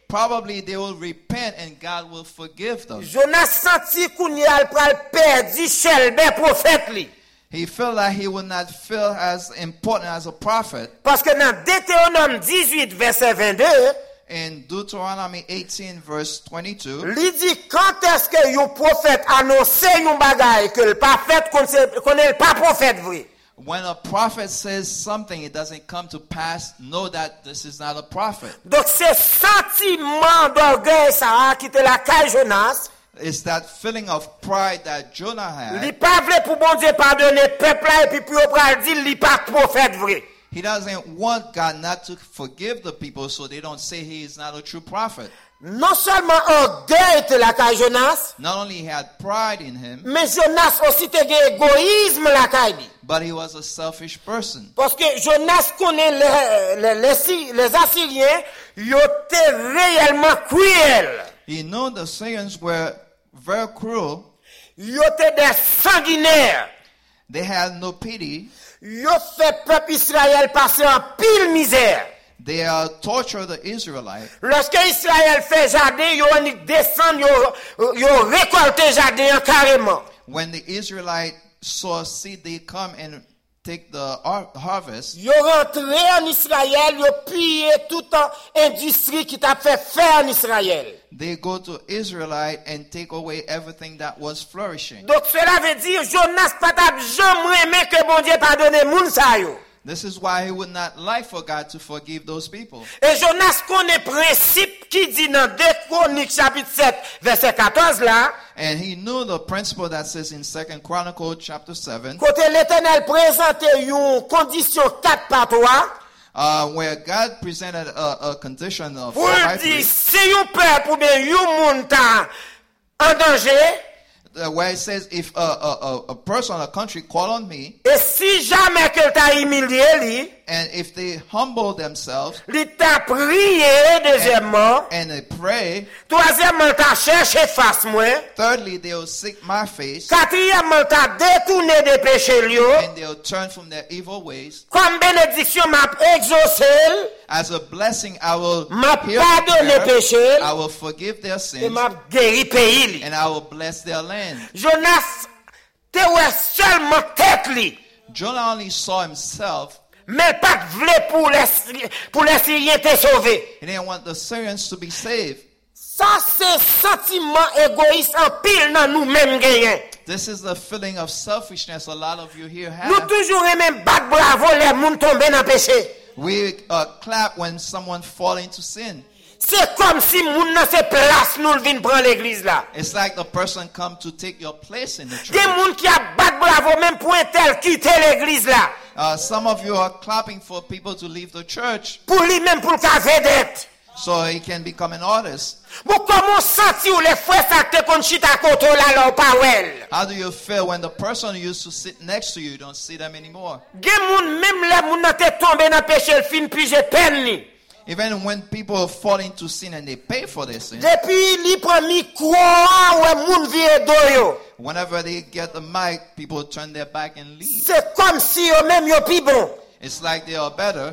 probably they will repent and God will forgive them. Jonas senti qu'on y a pral perdu chelbe prophète li. He felt like he would not feel as important as a prophet. Parce que dans Deutéronome dix-huit verset vingt-deux, In Deuteronomy eighteen verse twenty-two, li dit quand est-ce que yon prophète annonce yon bagay que le pas fait qu'on est pas prophète vrai. when a prophet says something, it doesn't come to pass, know that this is not a prophet. Donc c'est sentiment d'orgueil ça qui était la caille Jonas. It's that feeling of pride that Jonah Li had. pas vle pour bon Dieu pardonner peuple là et puis pour pral dire li pas prophète vrai. He doesn't want God not to forgive the people so they don't say he is not a true prophet. Non seulement orgueil était la caille Jonas, Not only he had pride in him, mais Jonas aussi te gen égoïsme la caille li. but he was a selfish person. Parce que Jonas connaît les, les, les, les Assyriens, ils étaient réellement cruels. He knew the Syrians were very cruel. Ils étaient des sanguinaires. They had no pity. Ils ont fait peuple Israël passer en pile misère. They uh, tortured the Israelites. Lorsque Israël fait jardin, ils ont descendu, ils ont récolté jardin carrément. When the Israelites saw seed, they come and take the har- harvest. Ils ont rentré en Israël, ils ont pillé toute industrie qui t'a fait faire en Israël. They go to Israelite and take away everything that was flourishing. Donc cela veut dire Jonas pas jamais aimé que bon Dieu pardonne moun sa yo. This is why he would not like for God to forgive those people. Et Jonas connaît principe qui dit dans deux Chroniques chapitre sept verset quatorze là, And he knew the principle that says in Second Chronicles chapter seven, côté l'Éternel présente une condition quatre par trois, uh, where God presented a, a condition of pour four by dire three, si un peuple ou bien un monde ta en danger, uh, where it says, if a, a, a, a person, a country call on me, et si jamais que t'a humilié li, and if they humble themselves li t'a prié deuxièmement, and they pray, troisièmement t'a cherché face moi, thirdly, they will seek my face, quatrièmement t'a détourné des péchés li, and they will turn from their evil ways. comme bénédiction m'a exaucé, As a blessing, I will m'a hear pardonné their prayer, péché, I will forgive their et sins, m'a guéri pays li. and I will bless their land. Jonas te wè seulement tête li, Jonah only saw himself. mais pas vle pour les pour les Syriens te sauver. He didn't want the Syrians to be saved. Ça c'est sentiment égoïste en pile dans nous-mêmes gagné. This is the feeling of selfishness a lot of you here Nous have. toujours aimons battre bravo les moun tomber dans péché. We uh, clap when someone fall into sin. C'est comme si moun nan se place nous vinn prendre l'église là. It's like the person come to take your place in the Des church. moun qui a battre bravo même pour un tel quitter l'église là. Uh, some of you are clapping for people to leave the church Pour lui même pour le cas vedette. so he can become an artist. Vous comment senti ou les frères ça te kon chita koto là là ou pas wel. How do you feel when the person who used to sit next to you, you don't see them anymore? Gen moun même les moun nan te tomber dans péché le fin puis j'ai peine ni. Even when people fall into sin and they pay for their sin, Depuis li prend micro ou moun vie do yo. whenever they get the mic, people turn their back and leave. C'est comme si yo même yo pi bon. It's like they are better.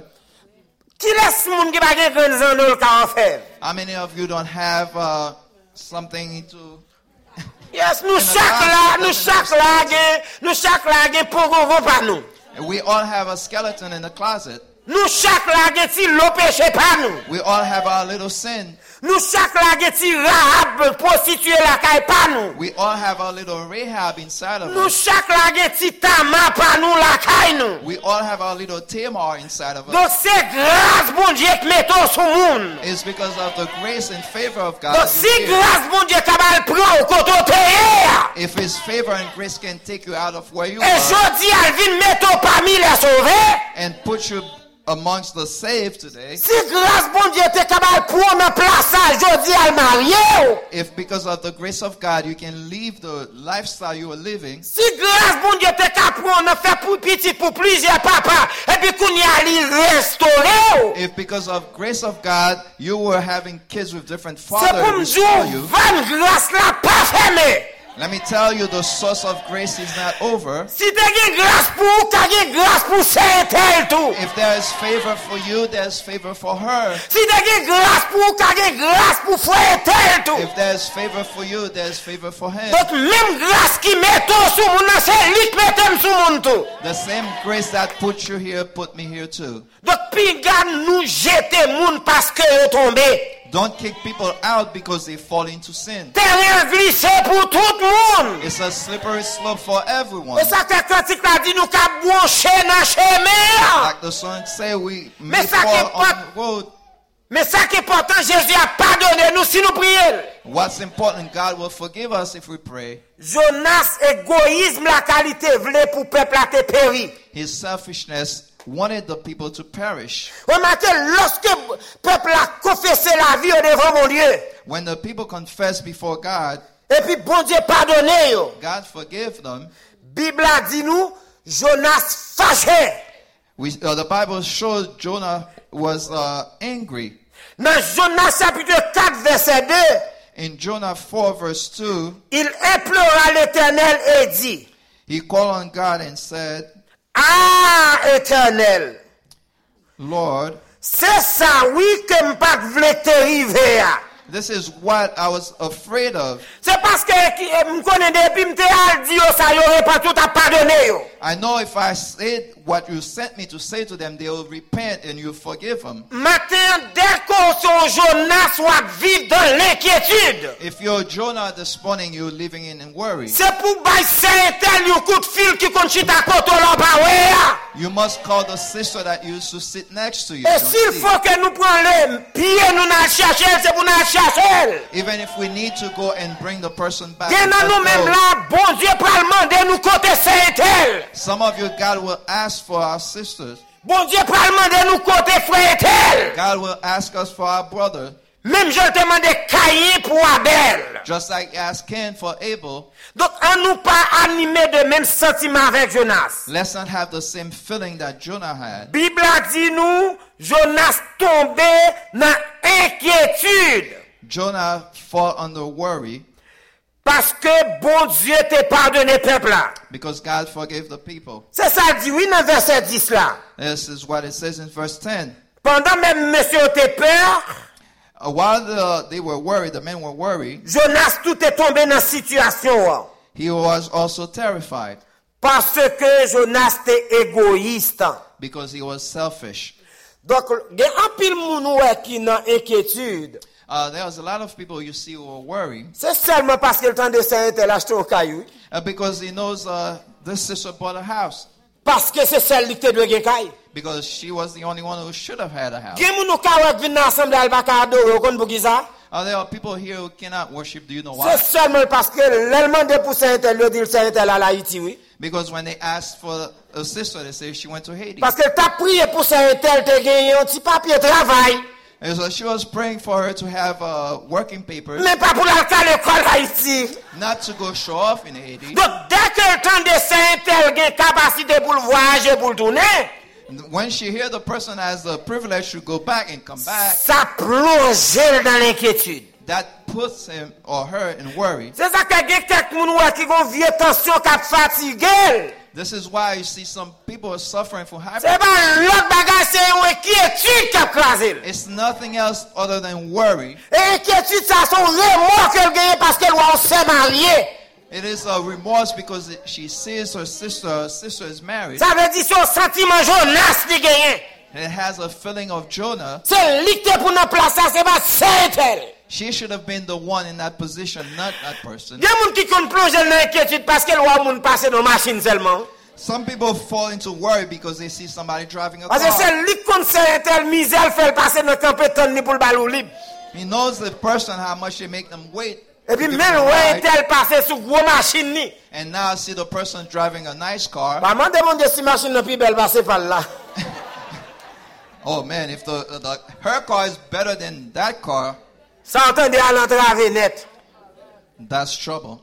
Qui laisse moun ki pa gen gren zan nou ka en faire? How many of you don't have uh, something to... Yes, nous chaque là, nous chaque là gen, nous chaque là gen pogo vont pas nous. We all have a skeleton in the closet. Nous chaque là gen ti lo péché pas nous. We all have our little sin. Nous chaque là gen ti Rahab prostituée la caille pas nous. We all have our little Rahab inside of Nous us. chaque là gen ti Tamar pas nous la caille nous. We all have our little Tamar inside of Donc us. c'est grâce bon Dieu qui mettons sur monde. It's because of the grace and favor of God. Donc that si you're here. grâce bon Dieu capable prend au côté terre. If His favor and grace can take you out of where you Et are jodi al vin mettons parmi les sauvés. and put you amongst the saved today, Si grâce bon Dieu te capable prendre en place jodi al marié. if because of the grace of God you can leave the lifestyle you were living, Si grâce bon Dieu te capable prendre faire pour petit pour plusieurs papas et puis qu'on y a li restaurer. if because of grace of God you were having kids with different C'est pour me fathers restore dire you, van grâce là pas fermée. Let me tell you, the source of grace is not over. Si te gen grâce pour, ka gen grâce pour Saint-Tel tout. If there is favor for you, there's favor for her. Si te gen grâce pour, ka gen grâce pour Frère-Tel tout. If there's favor for you, there's favor for him. Donc même grâce qui met tout sous moun nan, c'est lui qui met sous moun tout. The same grace that put you here, put me here too. Donc pi gade nous jeter moun parce que yo tombé. Don't kick people out because they fall into sin. Terrain glissé pour tout le monde. It's a slippery slope for everyone. Et ça que cantique la dit nous ka brancher dans chemin. Like the song say, we may Mais ça fall qui on pas- the road. Mais ça qui est important, Jésus a pardonné nous si nous prions. What's important, God will forgive us if we pray. Jonas égoïsme la qualité voulait pour peuple a te péri. His selfishness wanted the people to perish. Remarquez, lorsque peuple a confessé la vie devant mon Dieu, When the people confess before God, et puis bon Dieu pardonné yo, God forgave them. Bible a dit nous, Jonas fâché. We, uh, the Bible shows Jonah was uh, angry. Dans Jonas chapitre quatre verset deux, In Jonah four verse two, il implora l'Éternel et dit, he called on God and said, ah Éternel, Lord, c'est ça oui que m'pas vle te rive a. this is what I was afraid of. C'est parce que m connais depuis m'te al di yo ça yo pas tout a pardonné yo. I know if I said what you sent me to say to them, they will repent and you forgive them. Matin dès qu'on son Jonas soit vivre dans l'inquiétude. If you're Jonah this morning, you're living in worry. C'est pour bailler Saint-Tel yon coup de fil qui compte chita koto l'en pa we a. You must call the sister that used to sit next to you. Et Don't s'il see. faut que nous prenions les pieds nous n'a chercher, c'est pour nous chercher. Even if we need to go and bring the person back. Gen nan let's nous même go. là, bon Dieu pral mande nous côté Saint-Tel. Some of you, God will ask for our sisters. Bon Dieu pral mande nous côté Frère-Tel. God will ask us for our brother. Même je te demande Caïn pour Abel. Just like he asked Cain for Abel. Donc, on nous pas animé de même sentiment avec Jonas. Let's not have the same feeling that Jonah had. Bible a dit nous, Jonas tombé dans inquiétude. Jonah fall under worry Parce que bon Dieu t'a pardonné peuple là. because God forgave the people. C'est ça dit oui dans verset dix là. This is what it says in verse ten. Pendant même monsieur te peur, Uh, while the, they were worried, the men were worried, Jonas tout est tombé dans situation. he was also terrified Parce que Jonas était égoïste. because he was selfish. Donc, il y a un pile moun ouais qui dans inquiétude. Uh, there was a lot of people you see who were worried C'est seulement parce que le temps de Saint-Tel a acheté un caillou. uh, because he knows uh, this sister bought a house Parce que c'est celle qui te doit gen caillou. because she was the only one who should have had a house. Gen moun nou ka wèk vin nan assemblée al baka adore, kon pou ki sa? Uh, there are people here who cannot worship. Do you know why? C'est seulement parce que l'ellement de pour Saint-Tel, le dit Saint-Tel à Haïti, oui. Because when they asked for a sister, they say she went to Haiti. Parce que t'as prié pour Saint-Tel, te gagné un petit papier travail, And so she was praying for her to have uh, working papers, mais pas pour l'alca l'école Haïti. not to go show off in Haiti. Donc, dès que le temps de Saint-Tel gen capacité pour le voyager, pour le tourner, When she hear the person has the privilege to go back and come back, ça plonge dans l'inquiétude. that puts him or her in worry. C'est ça que gen quelques moun wè qui gon vieux tension qui fatigué. This is why you see some people are suffering from C'est hypertension. pas l'autre bagage, c'est une inquiétude qui a crasé. It's nothing else other than worry. Et inquiétude, ça son remords qu'elle gagne parce qu'elle va se marier. It is a remorse because it- she sees her sister, her sister is married. Ça veut dire son sentiment Jonas qui gagne. And it has a feeling of Jonah. C'est lui qui est pour nous placer, c'est pas Saint-Tel. She should have been the one in that position, not that person. Il y a des gens qui comptent plonger dans l'inquiétude parce qu'elle voit moun passer dans la machine seulement. Some people fall into worry because they see somebody driving a Parce que car. c'est lui qui compte Saint-Tel, misère fait le passer dans le campéton ni pour le ballon libre. He knows the person, how much they make them wait. Et puis to give même them a ouais ride. tel passer sur gros machine ni. And now I see the person driving a nice car. Pas m'en demander si machine n'est plus belle passer par là. Oh man, if the, the her car is better than that car, Ça entendait à l'entrave net. that's trouble.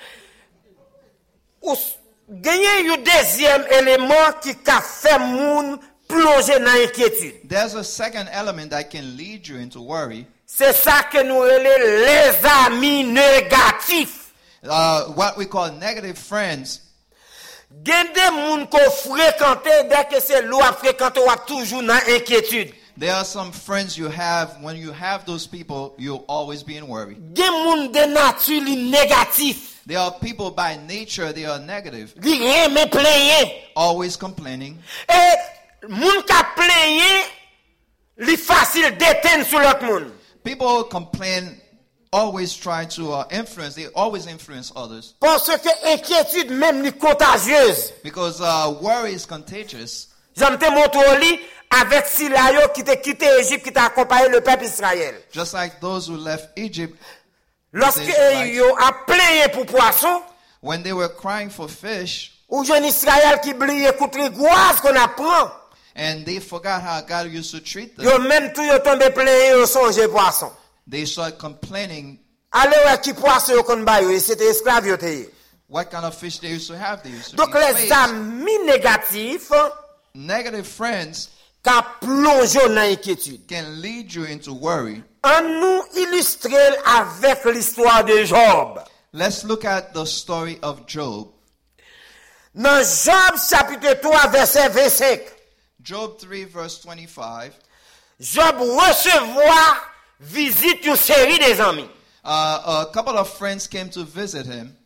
Ou gagner un deuxième élément qui a fait moun plonger dans l'inquiétude. There's a second element that can lead you into worry. C'est ça que nous relèvons les amis négatifs. uh, what we call negative friends. Gen de moun ko fréquenté, dès que c'est l'eau à fréquenter, ou toujours dans inquiétude. There are some friends you have, when you have those people, you'll always be in worry. Gen moun de nature li négatif. There are people by nature, they are negative, Li reme plaigner. always complaining. Et moun ka plaigner, li facile d'éteindre sur l'autre moun. People complain, always try to uh, influence, they always influence others. Parce que inquiétude même li contagieuse. Because uh, worry is contagious. J'aime te montrer li avec Silayo qui te quitté Égypte, qui t'a accompagné le peuple Israël. Just like those who left Egypt, Lorsque Israelites. yo a plaigné pour poisson, when they were crying for fish, ou jeune Israël qui brille écoute rigoise qu'on apprend. and they forgot how God used to treat them, Yo même tout yo tombé plaigné yo songe poisson. they started complaining Allez ouais qui poisson yo kon ba yo, c'était esclave yo te. what kind of fish they used to have. They used to Donc be les slaves. amis négatifs Negative friends qui plongent dans l'inquiétude. can lead you into worry. On nous illustrer avec l'histoire de Job. Let's look at the story of Job. Dans Job chapitre trois verset vingt-cinq, Job three verse twenty-five. Job recevoir visite une série des amis. Uh, a couple of friends came to visit him.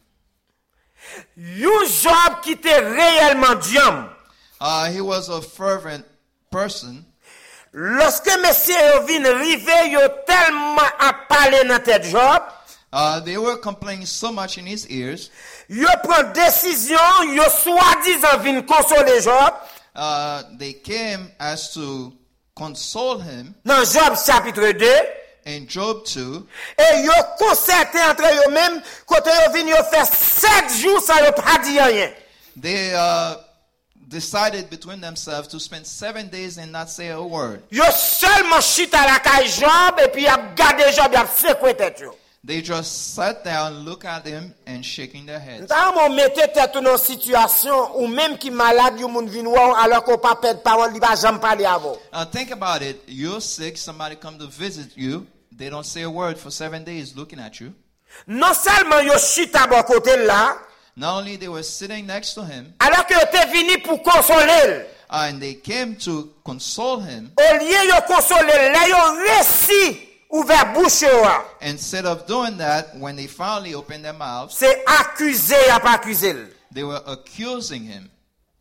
Un Job qui était réellement diam. Uh, he was a fervent person. Lorsque messieurs yo vin rive, yo tellement a parlé dans tête Job, Uh, they were complaining so much in his ears. yo prend décision, yo soi-disant vin consoler Job. Uh, they came as to console him Dans Job chapitre deux, in Job two. et yo concerté entre yo même, côté yo vin yo fait sept jours sans yo pas dit rien. They uh, decided between themselves to spend seven days and not say a word. Yo seulement chita la caille Job, et puis y a gardé Job, y a secoué tête yo. They just sat down, look at him, and shaking their heads. Dans mon mette tête dans une situation où même qui malade yo moun vin ou alors qu'on pas perdre parole, li pas jamais parler avant. Now think about it. You're sick. Somebody come to visit you. They don't say a word for seven days looking at you. Non seulement yo chita bon côté là, Not only they were sitting next to him, alors que yo te vini pour consoler. and they came to console him. Au lieu yo consoler, là yo réussi ouvert bouche yo. Instead of doing that, when they finally opened their mouths, C'est accusé à pas accuser. they were accusing him.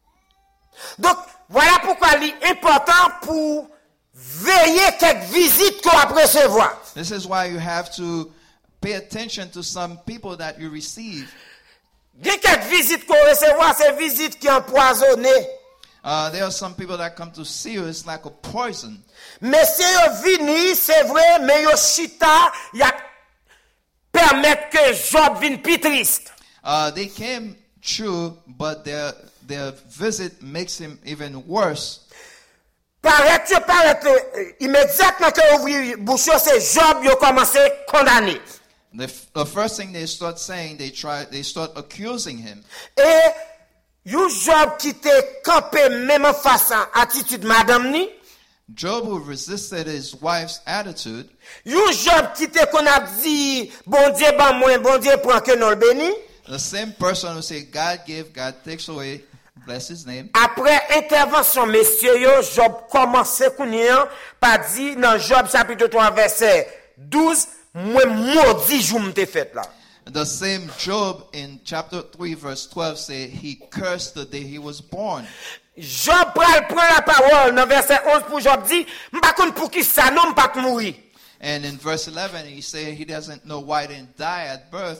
Donc voilà pourquoi il est important pour veiller quelques visites qu'on va recevoir. This is why you have to pay attention to some people that you receive. Il y a quelques visites qu'on recevoir, c'est visites qui empoisonnées. Uh, there are some people that come to see you. It's like a poison. Mais si yo vini, c'est vrai, mais yo chita, y a permettre que Job vienne plus triste. Uh, they came true, but their their visit makes him even worse. Paraît que paraît que immédiatement que ouvri bouche, c'est Job yo commencé condamner. The, f- the first thing they start saying, they try, they start accusing him. Et you Job qui te campé même face à attitude madame ni, Job, who resisted his wife's attitude, you Job qui te qu'on a dit bon Dieu ban moi, bon Dieu prend que non le béni. the same person who said, God give, God takes away, bless his name. Après intervention messieurs yo, Job commençait kounya par dire dans Job chapitre trois verset douze, moi maudit jour m'te fait là. The same Job in chapter three verse twelve say he cursed the day he was born. Job pral prend la parole dans verset onze pour Job dit, m'pa konn pour qui ça non m'pa mourir. And in verse eleven he said he doesn't know why he didn't die at birth.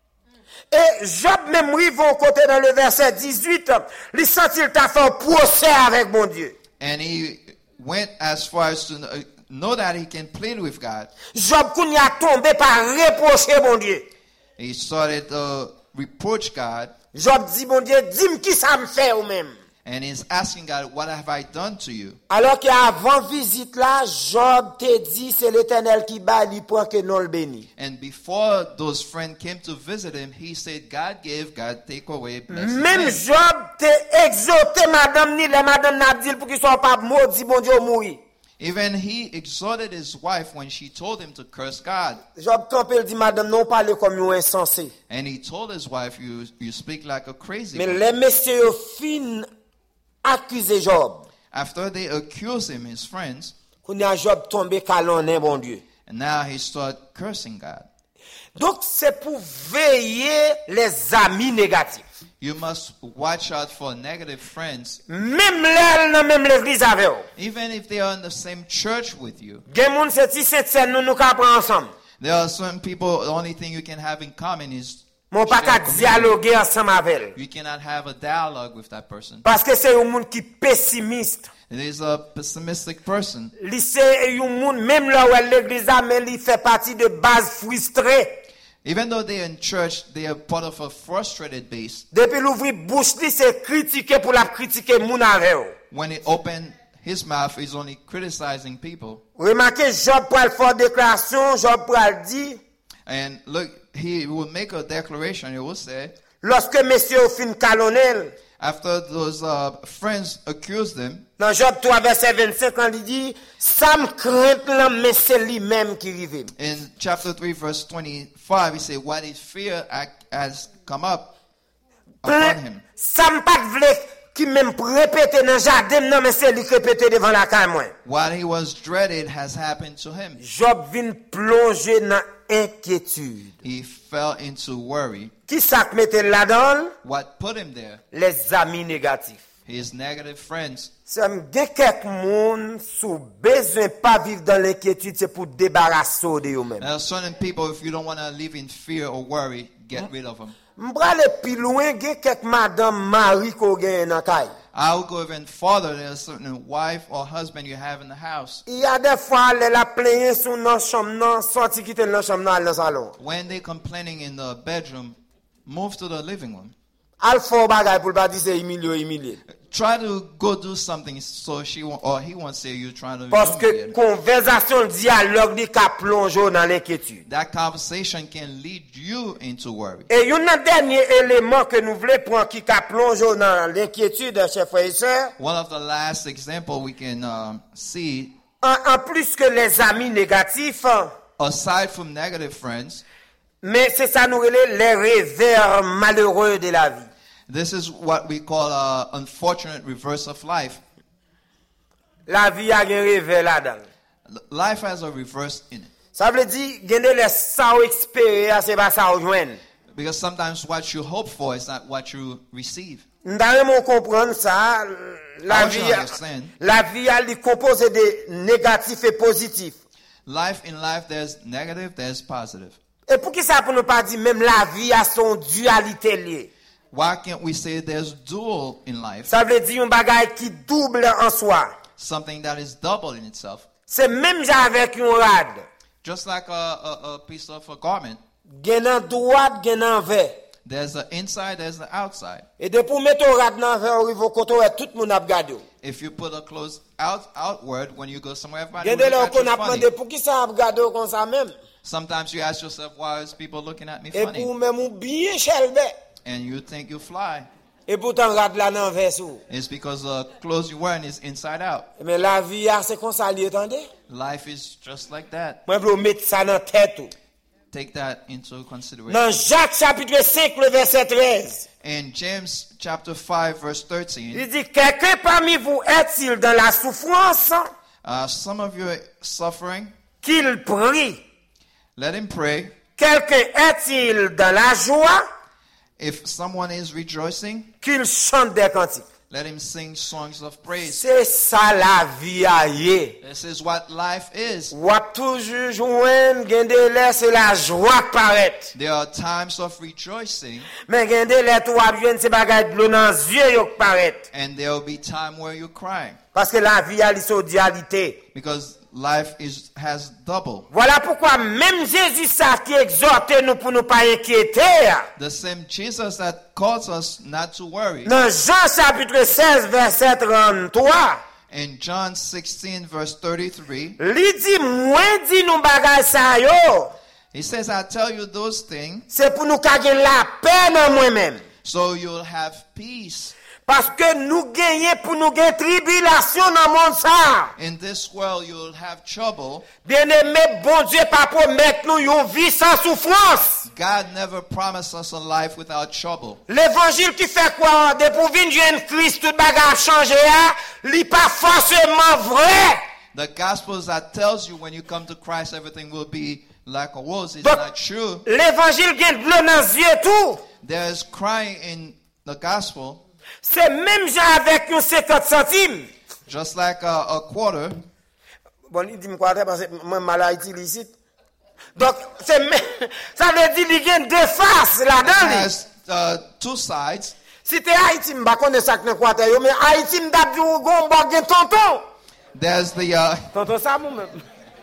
Et Job même rive au côté dans le verset dix-huit, il sentit t'a fait un procès avec mon Dieu. And he went as far as to know, know that he can plead with God. Job kounya tombé par reprocher mon Dieu. He started to reproach God, Job dit mon Dieu, dis-moi qui ça me fait ou même. and he's asking God, what have I done to you? Alors qu'avant visite là, Job te dit c'est l'Éternel qui bat, il prend que non le béni. And before those friends came to visit him, he said, God gave, God take away, bless his Même name. Job te exhorté madame ni les madame n'a dit pour qu'il soit pas maudit bon Dieu mourir. Even he exhorted his wife when she told him to curse God. Job campé, il dit, madame, non parler comme un insensé. And he told his wife, you, you speak like a crazy Mais woman. les messieurs fin accusé Job. After they accused him, his friends, Qu'on y a Job tombé calonné, bon Dieu. and now he started cursing God. Donc, c'est pour veiller les amis négatifs. You must watch out for negative friends, Même là, dans même l'église avec vous. even if they are in the same church with you. Gen moun c'est ti c'est scène nous nous ka prendre ensemble. There are certain people, the only thing you can have in common is Mon pas share ka community. dialoguer ensemble avec elle. You cannot have a dialogue with that person. Parce que c'est un monde qui pessimiste. It is a pessimistic person. Li c'est un monde même là où l'église a mais il fait partie de base frustrée. Even though they're in church, they are part of a frustrated base. Depuis l'ouvrir bouche li c'est critiquer pour la critiquer moun avec vous. When he opened his mouth, he's only criticizing people. Remarquez Job pral faire déclaration, Job pral dit And look, he will make a declaration. He will say, lorsque messieurs fin calonnel after those uh, friends accused him, dans Job trois verset vingt-cinq quand il dit ça me craint là mais c'est lui-même qui rive. in chapter three, verse twenty-five, he said, what his fear act has come up upon him. Ça me pas vle qui même répéter dans jardin non mais c'est lui qui répéter devant la caille moi. What he was dreaded has happened to him. Job vient plonger dans inquiétude. He fell into worry. Qui ça que mette là-dedans? What put him there? Les amis négatifs. His negative friends. Ça me gen quelques monde sous besoin pas vivre dans l'inquiétude c'est pour débarrasser de eux-mêmes. There are certain people, if you don't want to live in fear or worry, get rid of them. M'brale plus loin gen quelques madame mari ko gen dans caille. I'll go even farther. There's a certain wife or husband you have in the house. Il y a des fois elle la plaigner sous dans chambre non sorti quitter dans chambre dans le salon. When they're complaining in the bedroom, move to the living room. Al fò bagay pour pas dire c'est humilié humilié. Try to go do something so she won't, or he won't say you're trying to Parce que humiliate him. conversation dialogue di ka plonge dans l'inquiétude. That conversation can lead you into worry. Et il y a un dernier élément que nous voulons prendre qui ka plonge dans l'inquiétude, chers frères et sœurs. One of the last example we can um, see, En, en plus que les amis négatifs, aside from negative friends, mais c'est ça nous relève les revers malheureux de la vie. this is what we call a unfortunate reverse of life. La vie a un revers là-dedans. Life has a reverse in it. Ça veut dire gagner les ça ou espérer, c'est pas ça ou joindre. Because sometimes what you hope for is not what you receive. Nous devons comprendre ça. La I want you vie, to understand. la vie elle est composée de négatifs et positifs. Life in life, there's negative, there's positive. Et pour qui ça pour ne pas dire même la vie a son dualité liée. Why can't we say there's dual in life? Ça veut dire un bagage qui double en soi. Something that is double in itself. C'est même genre avec un rad. Just like a, a, a piece of a garment. Gen en droite, gen en vert. There's the inside, there's the outside. Et de pour mettre un rad dans vert, au niveau côté, tout le monde a regardé. If you put a clothes out outward, when you go somewhere, everybody Gen will de là look at qu'on you a funny. demandé pour qui ça a regardé comme ça même. Sometimes you ask yourself, why is people looking at me Et funny? pour même ou bien chelbe. And you think you fly. Et pourtant rad là dans vert sous. It's because the clothes you're wearing is inside out. Mais la vie a c'est comme ça lié, attendez. Life is just like that. Moi je veux mettre ça dans tête tout. Take that into consideration. Dans Jacques chapitre cinq le verset treize. In James chapter five, verse thirteen, Il dit quelqu'un parmi vous est-il dans la souffrance uh, some of you are suffering. qu'il prie. Let him pray. Quelqu'un est-il dans la joie If someone is rejoicing, qu'il chante des cantiques. let him sing songs of praise. C'est ça la vie a yé. This is what life is. Ou a toujours joindre gende lè c'est la joie qui paraît. There are times of rejoicing, Mais gende lè tout a joindre c'est bagay de l'eau dans yeux yo qui paraît. and there will be time where you're crying, Parce que la vie a son dualité. because life is has double. Voilà pourquoi même Jésus ça qui exhorte nous pour nous pas inquiéter. The same Jesus that calls us not to worry. Dans Jean chapitre seize verset trente-trois, In John sixteen, verse thirty-three, li dit moins dit nous bagay ça yo. he says, I tell you those things C'est pour nous ka gen la paix dans moi-même. so you'll have peace. Parce que nous gagnons pour nous gagner tribulation dans le monde ça. In this world, you'll have trouble. Bien-aimé, bon Dieu pas promettre nous une vie sans souffrance. God never promised us a life without trouble. L'évangile qui fait quoi? De pour venir joindre Christ, tout bagage changé, n'est pas forcément vrai. The gospel that tells you when you come to Christ, everything will be like a rose. It's Donc, not true. l'évangile gagne de l'eau dans les yeux tout. There's crying in the gospel, C'est même genre avec un cinquante centimes. just like a, a quarter. Bon, il dit quoi parce que moi mal à utiliser. Donc c'est même, ça veut dire qu'il y a deux faces It là-dedans. has uh, two sides. Si t'es Haïti, m'pas connais ça que quoi t'es, mais Haïti m'dap du gon bon gen tonton. There's the uh, Tonton ça moi même.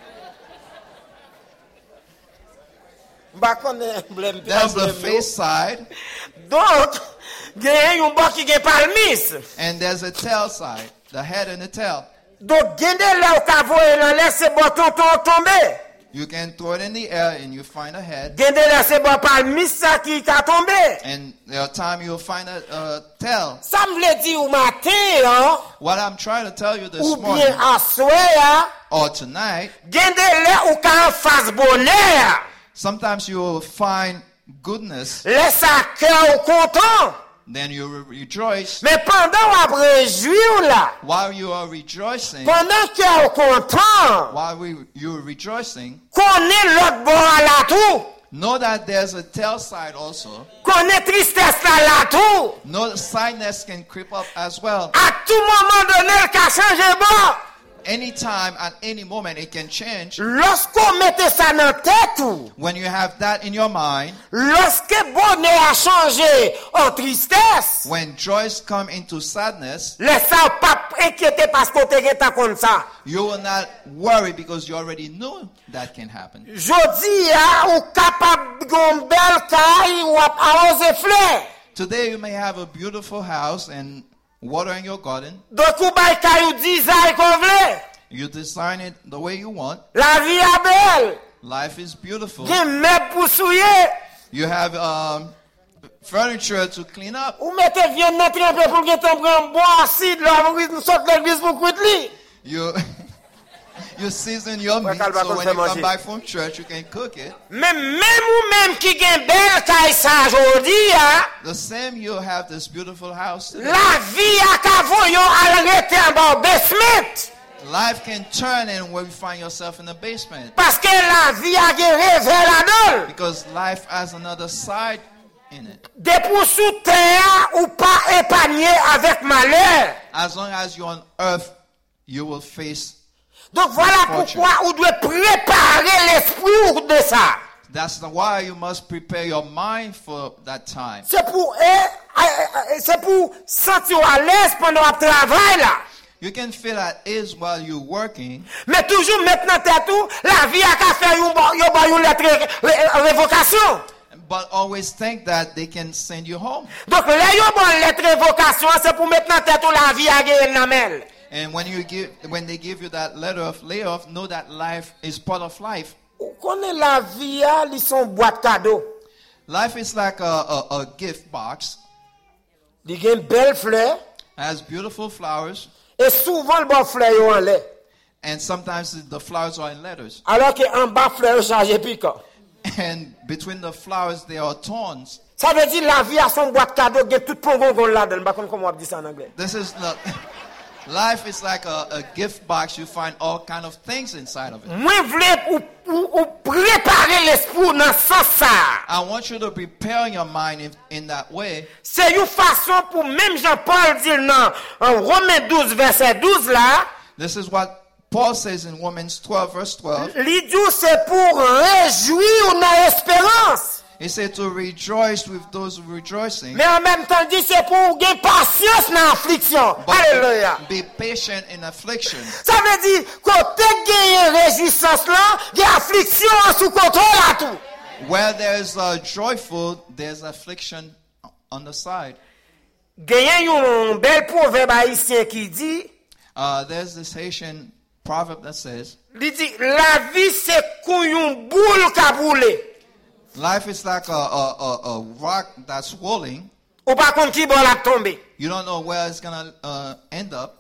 M'pas connais blème. there's the face side, Donc, gen yon bon qui gen palmis. and there's a tail side, the head and the tail. Donc gen de là ou ka voye lan laisse bon tonton tomber. You can throw it in the air and you find a head, Gen de là c'est bon palmis ça qui ka tomber. and there are times you'll find a, a tail. Ça me le dit au matin, hein, What I'm trying to tell you this ou morning bien à soir, or tonight, gen de là ou ka en face bonheur. sometimes you will find goodness, Laisse à cœur ou content. then you re- rejoice. Mais pendant ou après réjouir là, While you are rejoicing, pendant cœur ou content, while we, you're rejoicing, connaît l'autre bord à la tout. know that there's a tail side also. Connaît tristesse là la tout. No, sadness can creep up as well. À tout moment donné, il a changé bon. Anytime, at any moment, it can change. Lorsqu'on mette ça dans la tête, ou, When you have that in your mind, lorsque bonheur a changé en tristesse, when joys come into sadness, laisse ça pas inquiéter parce qu'on te gêne comme ça. you will not worry because you already knew that can happen. Jodi a ou capable gon belle caille ou arroser fleur. Today, you may have a beautiful house and water in your garden. Donc ou bay caille ou design qu'on veut. You design it the way you want. La vie est belle. Life is beautiful. Gen meuble pour souiller. You have um, furniture to clean up. Ou mettez viande dans trempé pour que t'en prenne bon acide là avant que nous sorte l'église pour quitter li. You you season your meat, Calva, so when fait you come manger. back from church, you can cook it. Mais même ou même qui gen belle caille ça aujourd'hui, hein, The same, you have this beautiful house today. la vie a ka voyon al rete en bas basement. Life can turn and where you find yourself in the basement. Parce que la vie a gen rêve là-dedans. Because life has another side in it. De pour sous terre ou pas épargné avec malheur. As long as you're on earth, you will face. Donc voilà pourquoi on doit préparer l'esprit de ça. That's the why you must prepare your mind for that time. C'est pour eh, eh, eh, c'est pour sentir à l'aise pendant le travail là. You can feel at ease while you're working, Mais toujours maintenant tête tout, la vie a qu'à faire une bon- une bonne lettre ré- révocation. but always think that they can send you home. Donc là une bonne lettre révocation, c'est pour maintenant tête tout la vie a gagné dans mel. And when you give, when they give you that letter of layoff, know that life is part of life. Ou connaît la vie a li son boîte cadeau. Life is like a, a, a gift box. Li gen belle fleur Has beautiful flowers, et souvent le bon fleur yo en l'air. and sometimes the flowers are in letters. Alors que en bas fleur yo chargé piquant. And between the flowers, there are thorns. Ça veut dire la vie a son boîte cadeau, gen tout pongon gon là-dedans. Pas comment on dit ça en anglais. This is not. Life is like a, a gift box. You find all kind of things inside of it. Moi vle ou, ou, ou préparer l'esprit dans sens ça. I want you to prepare your mind in, in that way. C'est une façon pour même Jean-Paul dire dans en Romains douze verset douze là, This is what Paul says in Romans twelve, verse twelve. li dit c'est pour réjouir dans espérance. He said to rejoice with those rejoicing, Mais en même temps dit c'est pour gagner patience dans l'affliction. Alléluia. but be patient in affliction. Ça veut dire côté gagner réjouissance là, il y a affliction sous contrôle à tout. Where there's a joyful, there's affliction on the side. Gagner un bel proverbe haïtien qui dit, Uh, there's this Haitian proverb that says, il dit la vie c'est comme une boule qui a brûlé. life is like a, a, a, a rock that's rolling. Ou pas contre qui bon la tomber. You don't know where it's gonna uh, end up.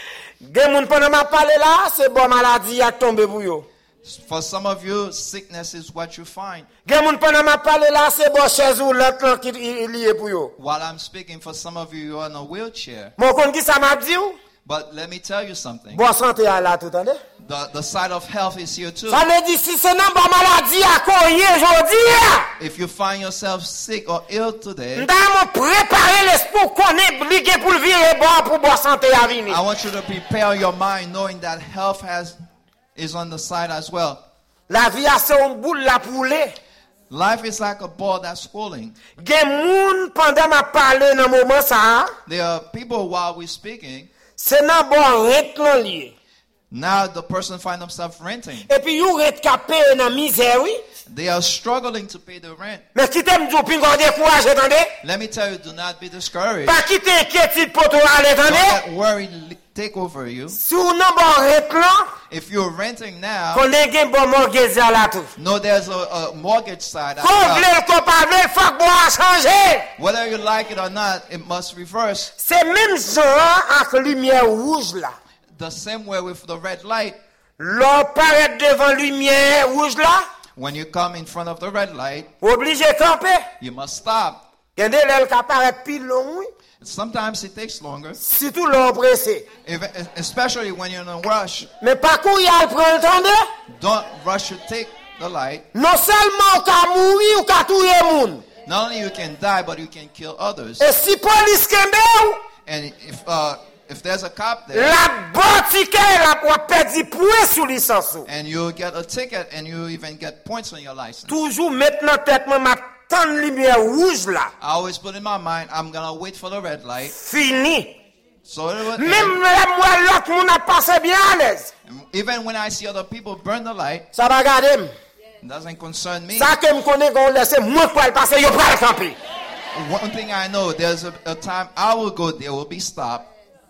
Gen moun pendant m'a parler là, c'est bon maladie a tomber pour yo. For some of you, sickness is what you find. Gen moun pendant m'a parler là, c'est bon chaise ou l'autre qui lié pour yo. While I'm speaking, for some of you, you're in a wheelchair. Mon kon qui ça m'a dit ou? But let me tell you something. Bon santé à là tout attendez. The, the side of health is here too. Ça veut dire si c'est non bon maladie à koye aujourd'hui. If you find yourself sick or ill today, M'da mon préparer l'esprit connaît bliquer pour le virer bon pour bon santé à venir. I want you to prepare your mind knowing that health has is on the side as well. La vie a c'est une boule la poulet. Life is like a ball that's rolling. Gen moun pendant m'a parler dans moment ça, There are people while we're speaking, c'est nan bon rent lan lié. now the person find themselves renting. Et puis you rent capé dans misère oui. They are struggling to pay the rent. Mais qui t'aime dire pingo découragé attendez? Let me tell you, do not be discouraged. Pas quitter inquiétude pour toi aller Don't attendez? let worry li- take over you. Si ou nan bon rent lan, If you're renting now, qu'on ait gen bon mortgage là tout. no, there's a, a mortgage side. as Qu'on well. vle qu'on pas vle, faut que bon changer. Whether you like it or not, it must reverse. C'est même genre avec lumière rouge là. The same way with the red light. L'on paraît devant lumière rouge là, When you come in front of the red light, obligé camper. you must stop. Gende l'el ka paraît pile long oui. Sometimes it takes longer, Surtout l'on pressé. if, especially when you're in a rush. Mais pas courir à prendre le temps de. Don't rush to take the light. Non seulement ou ka mourir ou ka touyer moun. Not only you can die, but you can kill others. Et si police kembe ou, And if uh, if there's a cop there, la bon ticket la pour perdre point sous licence ou. and you get a ticket, and you even get points on your license. Toujours maintenant tête moi ma tant lumière rouge là. I always put in my mind, I'm gonna wait for the red light. Fini. So it will Même end. là moi l'autre moun a passé bien à l'aise. Even when I see other people burn the light, Ça va garder. it doesn't concern me. Ça que me connaît qu'on laisse moi pour le passer, yo pral camper. One thing I know, there's a, a time I will go, there will be stopped.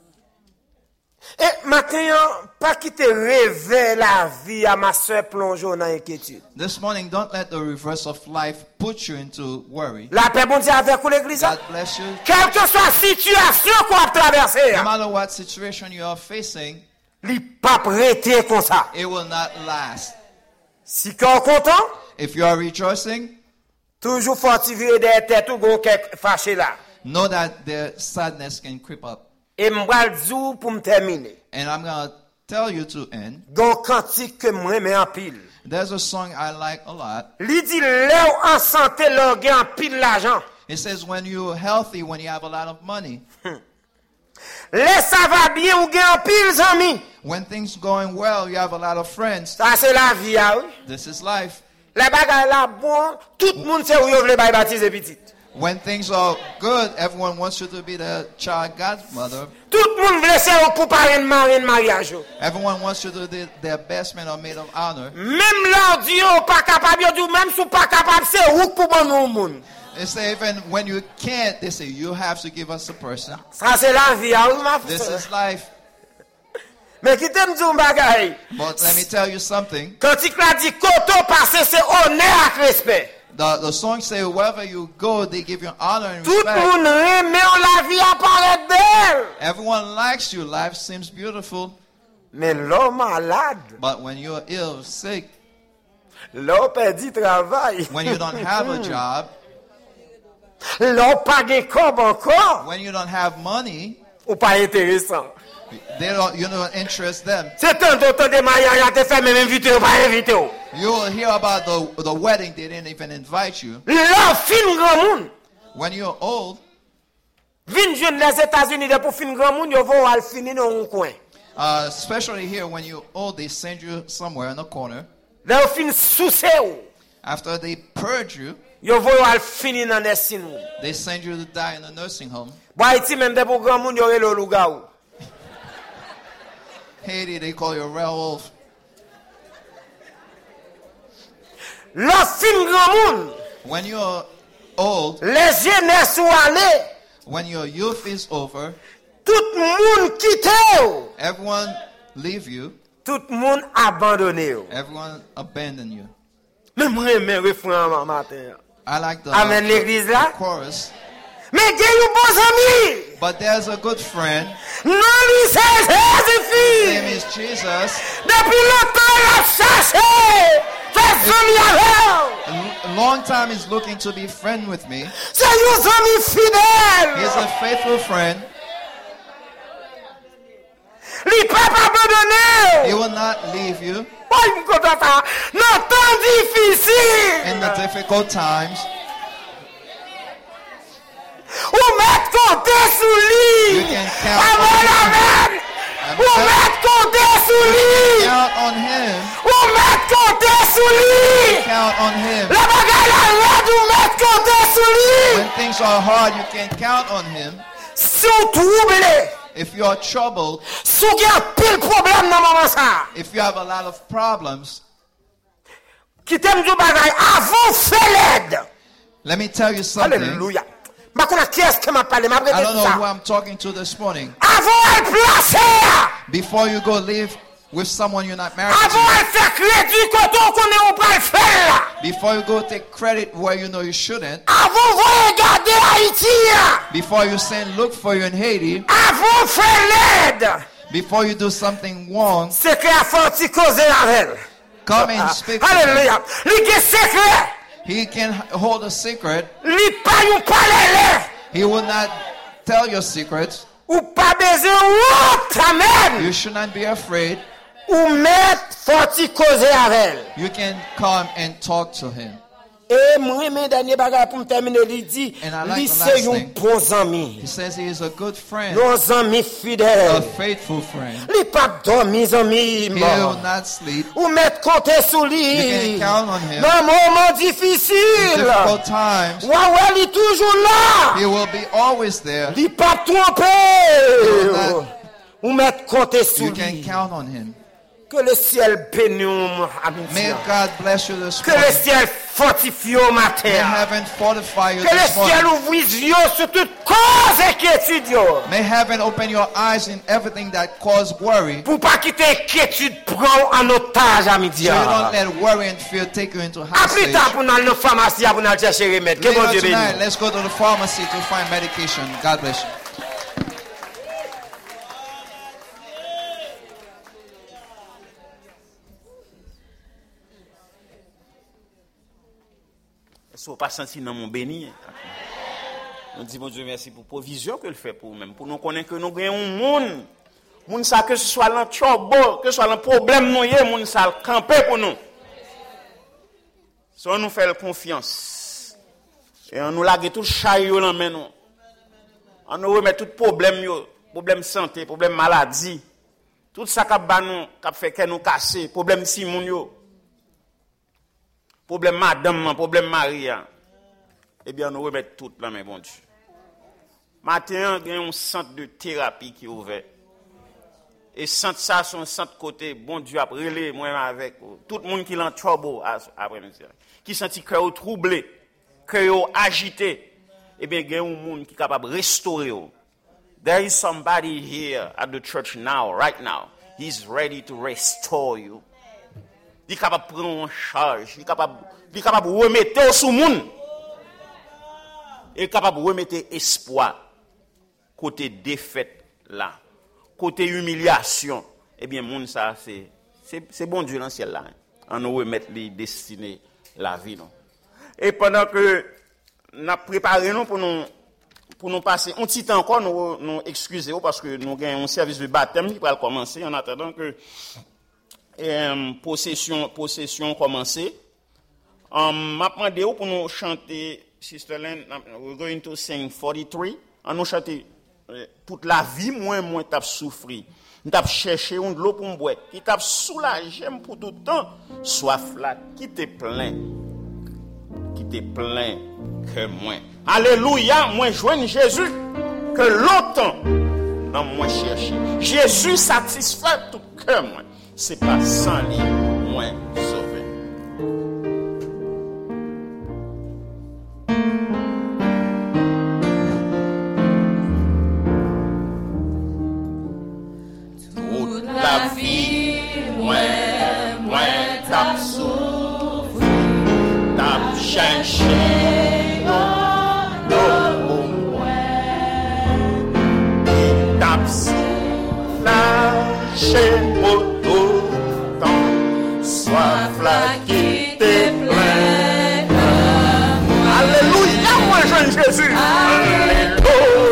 Et maintenant, pas quitter rêver la vie à ma soeur plongeon dans inquiétude. This morning, don't let the reverse of life put you into worry. La paix bon Dieu avec vous l'église. God bless you. Quelle que soit la situation qu'on a traversée, No matter what situation you are facing, il pas prêter comme ça. it will not last. Si qu'on est content, If you are rejoicing, toujours fortifier des têtes ou gon quelque fâché là. know that the sadness can creep up. Et m'bral djou pour me terminer. And I'm going to tell you to end. Gon cantique que moi mais en pile. There's a song I like a lot. Li dit là en santé l'on gagne en pile l'argent. It says, when you're healthy, when you have a lot of money, Là ça va bien ou gagne en pile amis. when things going well, you have a lot of friends. Ça c'est la vie ah oui. This is life. La bagaille là bon, tout le monde sait où yo vle bay baptiser petit. When things are good, everyone wants you to be the child godmother. Tout le monde veut c'est pour parrain marraine mariage. Everyone wants you to be their best man or maid of honor. Même là dit oh pas capable yo dit même sou pas capable c'est ou pour bon nou monde. They say even when you can't, they say you have to give us a person. Ça c'est la vie ah oui ma This frère. is life. Mais qui t'aime dire bagaille. But let me tell you something. Quand il a dit koto passer c'est honneur et respect. The, the song say wherever you go, they give you honor and Tout le respect. monde remet la vie apparaît belle. Everyone likes you. Life seems beautiful. Mais l'homme malade, But when you're ill, sick, l'homme perdu travail, when you don't have a job, l'homme pas de corps encore, when you don't have money, ou pas intéressant. they don't, you don't interest them. C'est tant d'autant de mariage à te faire même invité ou pas invité. You will hear about the, the wedding, they didn't even invite you. L'homme fin grand monde. When you're old, Vin jeune les États-Unis de pour fin grand monde, yo vont al finir dans un coin. uh, especially here, when you're old, they send you somewhere in a corner. Là fin soucé ou, After they purge you, yo vont al finir dans nursing home. they send you to die in a nursing home. Ba iti même de pour grand monde yo relo louga ou. Haiti, they call you a werewolf. L'homme fin grand monde, When you're old, les jeunesse ou aller, when your youth is over, tout monde quitte ou. everyone leave you, Tout le monde abandonné. everyone abandon you. Mais moi, je refrain matin. I like the, Amen l'église là. chorus. Mais il y a une bon ami. But there's a good friend. Non, lui, c'est His Jésus-Christ. name is Jesus. Depuis longtemps, il a cherché. Fais ami avec. A long time he's looking to be friend with me. C'est un ami fidèle. He's a faithful friend. Il ne peut pas abandonner. He will not leave you Oh, il me content ça. Non, temps difficile. in the difficult times. Ou mettre compter sous lui. You can count Amen, amen. Ou mettre compter sous lui. Count on him. Ou mettre compter sous lui. Count on him. La bagaille la red, ou mettre compter sous lui. When things are hard, you can count on him. Si ou troublé, If you are troubled, si ou gen pile problème dans moment ça, if you have a lot of problems, qui t'aime du bagaille, avant fait l'aide. let me tell you something. Alléluia. Ma connais qui est-ce qui m'a parlé, m'a I don't répété know who ça. I'm talking to this morning. Avant elle placer, Before you go live with someone you're not married avant to, elle fait crédit quand on connaît ou pas le faire. before you go take credit where you know you shouldn't, Avant vous regarder Haïti, before you send look for you in Haiti, avant faire l'aide, before you do something wrong, c'est qu'il a fait causer avec elle. come and speak to him. Alléluia. Li gen secret, He can hold a secret. li pa yon parler. He will not tell your secrets. Ou pas besoin honte, amen. You should not be afraid. Ou mettre forti causer avec elle. You can come and talk to him. Et moi, mes derniers bagages pour me terminer, il dit, And I like lui the c'est last un thing. bon ami. He says he is a good friend, Un ami a fidèle. faithful friend. Li pas dormi, ami. He will not sleep. Ou mettre compter sur You lui. can count on him. Dans moment In difficile. difficult times, Ouais, ouais, il est toujours là. he will be always there. Il pas tromper. will not- Ou mettre compter sur You can lui. count on him. Que le ciel bénisse, ami. May God bless you this Que le morning. ciel fortifie au May matin. heaven fortify you Que le this ciel morning. ouvre les yeux sur toute cause inquiétude. yo. May heaven open your eyes in everything that cause worry, Pour pas quitter inquiétude prend en otage à midi. so you don't let worry and fear take you into A plus hostage. tard pour nous aller dans la pharmacie pour nous aller chercher remède. Que bon Later Dieu tonight, bénisse. let's go to the pharmacy to find medication. God bless you. Si vous pas senti dans mon béni, on dit bon Dieu merci pour provision que le fait pour nous-mêmes, pour nous connaître que nous gagnons un monde, monde ça que ce soit dans trouble, que ce soit dans problème nous y monde ça camper pour nous. Si on nous fait confiance et on nous lague tout chaillot dans main nous. On nous remet tout problème yo, problème santé, problème maladie, tout ça qui ba nous, qui fait que nous casser, problème Simon yo. Problème madame, problème Maria. Eh bien, nous remettons tout la main, bon Dieu. Matin, il y a un centre de thérapie qui est ouvert. Et centre ça, son centre côté, bon Dieu, après, relais, moi avec tout le monde qui est en trouble après-midi. Qui sentit cœur troublé, cœur agité. Eh bien, il y a un monde qui est capable de restaurer. There is somebody here at the church now, right now. He's ready to restore you. Il est capable de prendre en charge, il est capable, il est capable de remettre sur le monde. Il est capable de remettre espoir. Côté défaite là, côté humiliation, eh bien, monde ça, c'est, c'est, c'est bon Dieu dans le ciel là. On nous remettre les destinées, la vie. Non? Et pendant que nous préparons nous pour nous, pour nous passer un petit temps encore, nous, nous excusez parce que nous avons un service de baptême qui va commencer en attendant que Um, possession possession commencé. Um, m'a demandé pour nous chanter Sister Len, we're going to sing forty-three. On nous chanter euh, toute la vie moins moins t'a souffri. T'a cherché un de l'eau pour boire, qui t'a soulagé pour tout le temps, soif là qui te plein. Qui te plein que moi. Alléluia, moi joigne Jésus que longtemps dans moi chercher. Jésus satisfait tout cœur moi. C'est pas sans lui, moins sauvé. Toute la vie, moins, moins t'as souffert, t'as cherché l'eau pour moi. chercher moto, tant soif là qui te plaît. Alléluia, moi je Jésus. Alléluia.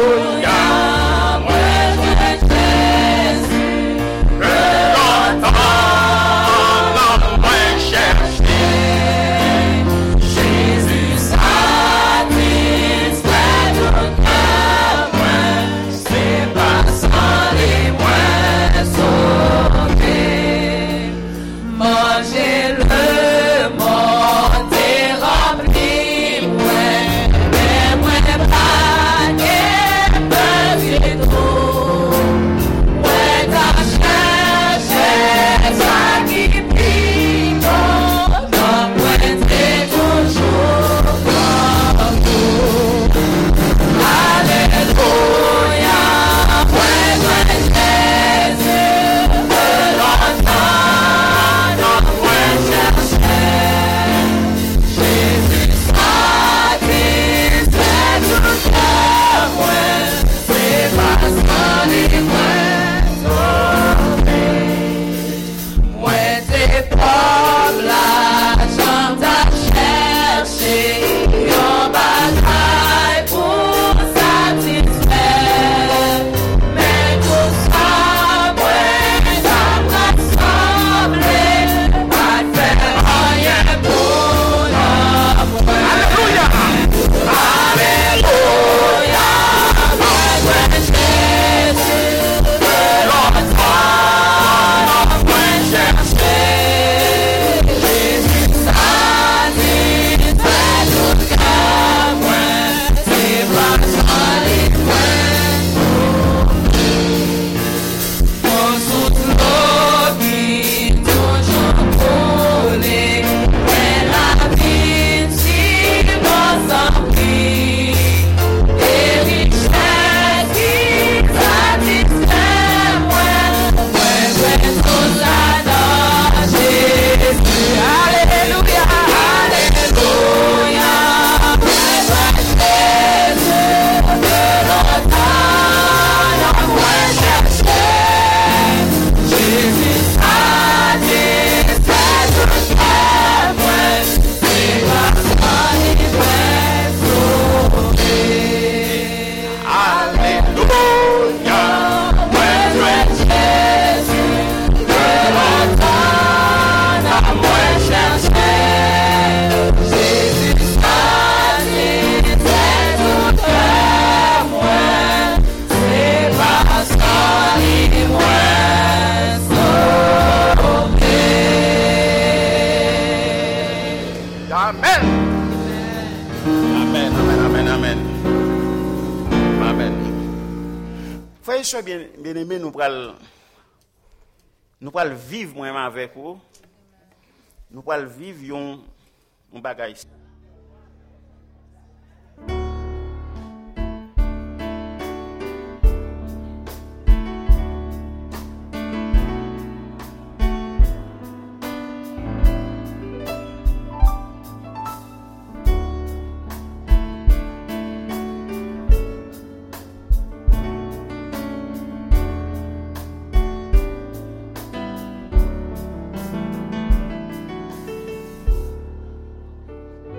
Bien, bien aimé, nous pral nous pral vivre moi avec vous. Nous pral vivre un bagage.